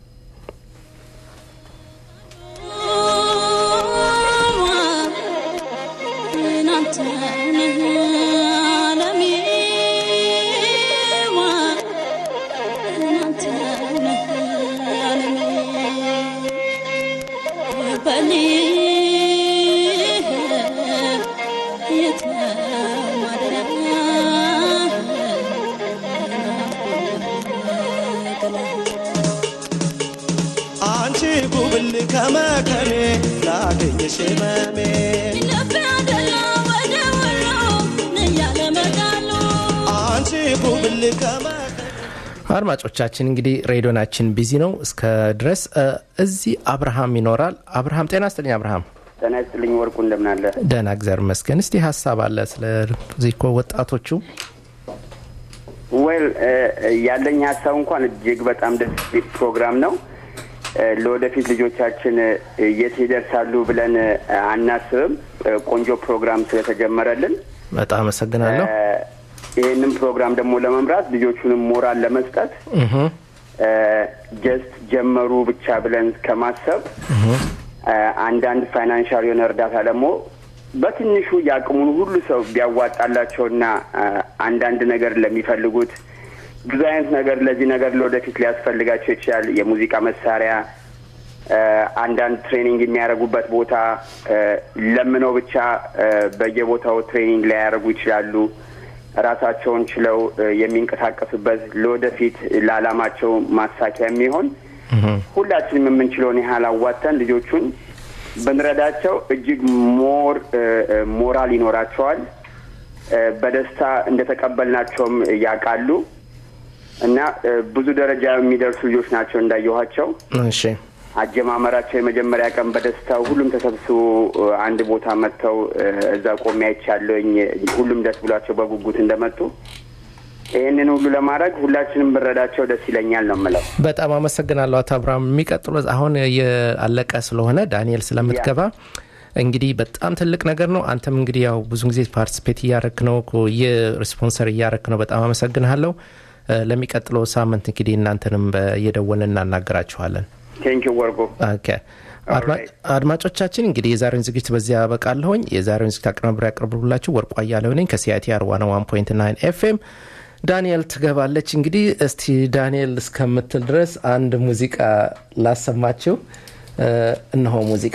ከመከኔ ላገኘሽ መሜ ኢትዮጵያ ወደ ወሎ ነያለ መጋሉ አንቺ ጉብል አድማጮቻችን እንግዲህ ሬዲዮናችን ቢዚ ነው እስከ ድረስ እዚህ አብርሃም ይኖራል አብርሃም ጤና ይስጥልኝ አብርሃም ጤና ይስጥልኝ ወርቁ እንደምን አለ ደህና እግዚአብሔር ይመስገን እስቲ ሐሳብ አለ ስለ ዚኮ ወጣቶቹ ያለኝ ሐሳብ እንኳን እጅግ በጣም ደስ የሚል ፕሮግራም ነው ለወደፊት ልጆቻችን የት ይደርሳሉ ብለን አናስብም ቆንጆ ፕሮግራም ስለተጀመረልን በጣም አመሰግናለሁ ይሄንን ፕሮግራም ደግሞ ለመምራት ልጆቹንም ሞራል ለመስጠት ጀስት ጀመሩ ብቻ ብለን ከማሰብ አንዳንድ ፋይናንሻል የሆነ እርዳታ ደግሞ በትንሹ ያቅሙን ሁሉ ሰው ቢያዋጣላቸውና አንዳንድ ነገር ለሚፈልጉት ብዙ አይነት ነገር ለዚህ ነገር ለወደፊት ሊያስፈልጋቸው ይችላል የሙዚቃ መሳሪያ አንዳንድ ትሬኒንግ የሚያደርጉበት ቦታ ለምነው ብቻ በየቦታው ትሬኒንግ ላይ ያደርጉ ይችላሉ ራሳቸውን ችለው የሚንቀሳቀሱበት ለወደፊት ለዓላማቸው ማሳኪያ የሚሆን ሁላችንም የምንችለውን ያህል አዋጥተን ልጆቹን ብንረዳቸው እጅግ ሞራል ይኖራቸዋል በደስታ እንደተቀበልናቸውም ያውቃሉ እና ብዙ ደረጃ የሚደርሱ ልጆች ናቸው እንዳየኋቸው እሺ አጀማመራቸው የመጀመሪያ ቀን በደስታው ሁሉም ተሰብስቦ አንድ ቦታ መጥተው እዛ ቆሜ አይቻለሁኝ ሁሉም ደስ ብሏቸው በጉጉት እንደመጡ ይሄንን ሁሉ ለማድረግ ሁላችንም ብንረዳቸው ደስ ይለኛል ነው የምለው። በጣም አመሰግናለሁ አቶ አብርሃም። የሚቀጥለው አሁን ያለቀ ስለሆነ ዳንኤል ስለምትገባ እንግዲህ በጣም ትልቅ ነገር ነው። አንተም እንግዲህ ያው ብዙ ጊዜ ፓርቲሲፔት እያደረክ ነው የስፖንሰር እያደረክ ነው። በጣም አመሰግናለሁ። ለሚቀጥለው ሳምንት እንግዲህ እናንተንም እየደወልን እናናገራችኋለን። ቴንክ ዩ ወርቁ። ኦኬ አድማጮቻችን እንግዲህ የዛሬውን ዝግጅት በዚያ ያበቃለሁኝ። የዛሬውን ዝግጅት አቀናብሬ ያቀርብላችሁ ወርቁ አያሌው ነኝ ከሲአይቲአር 101.9 ኤፍኤም። ዳንኤል ትገባለች። እንግዲህ እስቲ ዳንኤል እስከምትል ድረስ አንድ ሙዚቃ ላሰማችሁ። እነሆ ሙዚቃ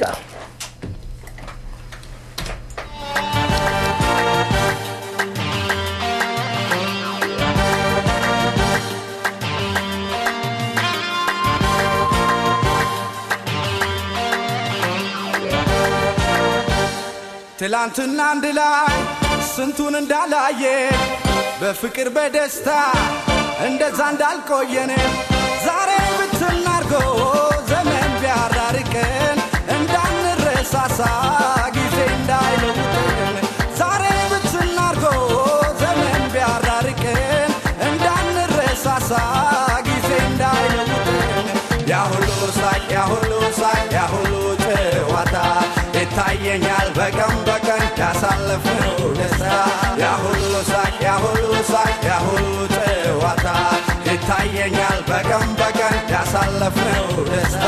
ትላንትና አንድ ላይ ስንቱን እንዳላየ በፍቅር በደስታ እንደዛ እንዳልቆየን ዛሬ ብትናርጎ ዘመን ቢያራርቀን እንዳንረሳሳ ጊዜ እንዳይለውጠን ዛሬ ብትናርጎ ዘመን ቢያራርቀን እንዳንረሳሳ ጊዜ እንዳይለውጠን ያሁሉ ሳቅ ያሁሉ ሳቅ ያሁሉ ጨዋታ ይታየኛል በቀን በቀን ያሳለፍነው ደስታ ያሁሉ ሳቅ ያሁሉ ሳቅ ያሁሉ ጨዋታ ይታየኛል በቀን በቀን ያሳለፍነው ደስታ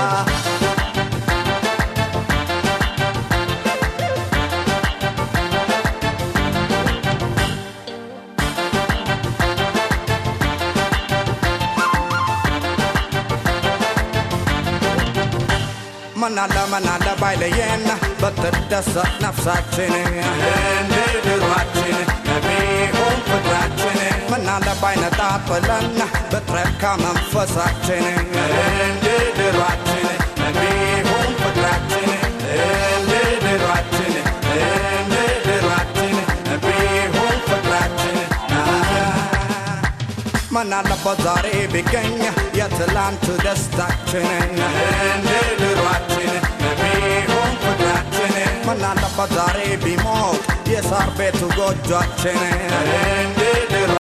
መናለ ባይለየን በትደሰት ነፍሳችን እንደ ድሯችን ቢሆን ፍቅራችን መናለ ባይነጣጥለን በትረካ መንፈሳችን እንደ ድሯችን ቢሆን ፍቅራችን እንደ ድሯችን እንደ ድሯችን ቢሆን ፍቅራችን መናለበት ዛሬ ቢገኝ የትላንት ደስታችን እንደ ድሯችን ቢሆን ፍቅራችን መናለበት ዛሬ ቢሞቅ የሳር ቤቱ ጎጇችን እንደ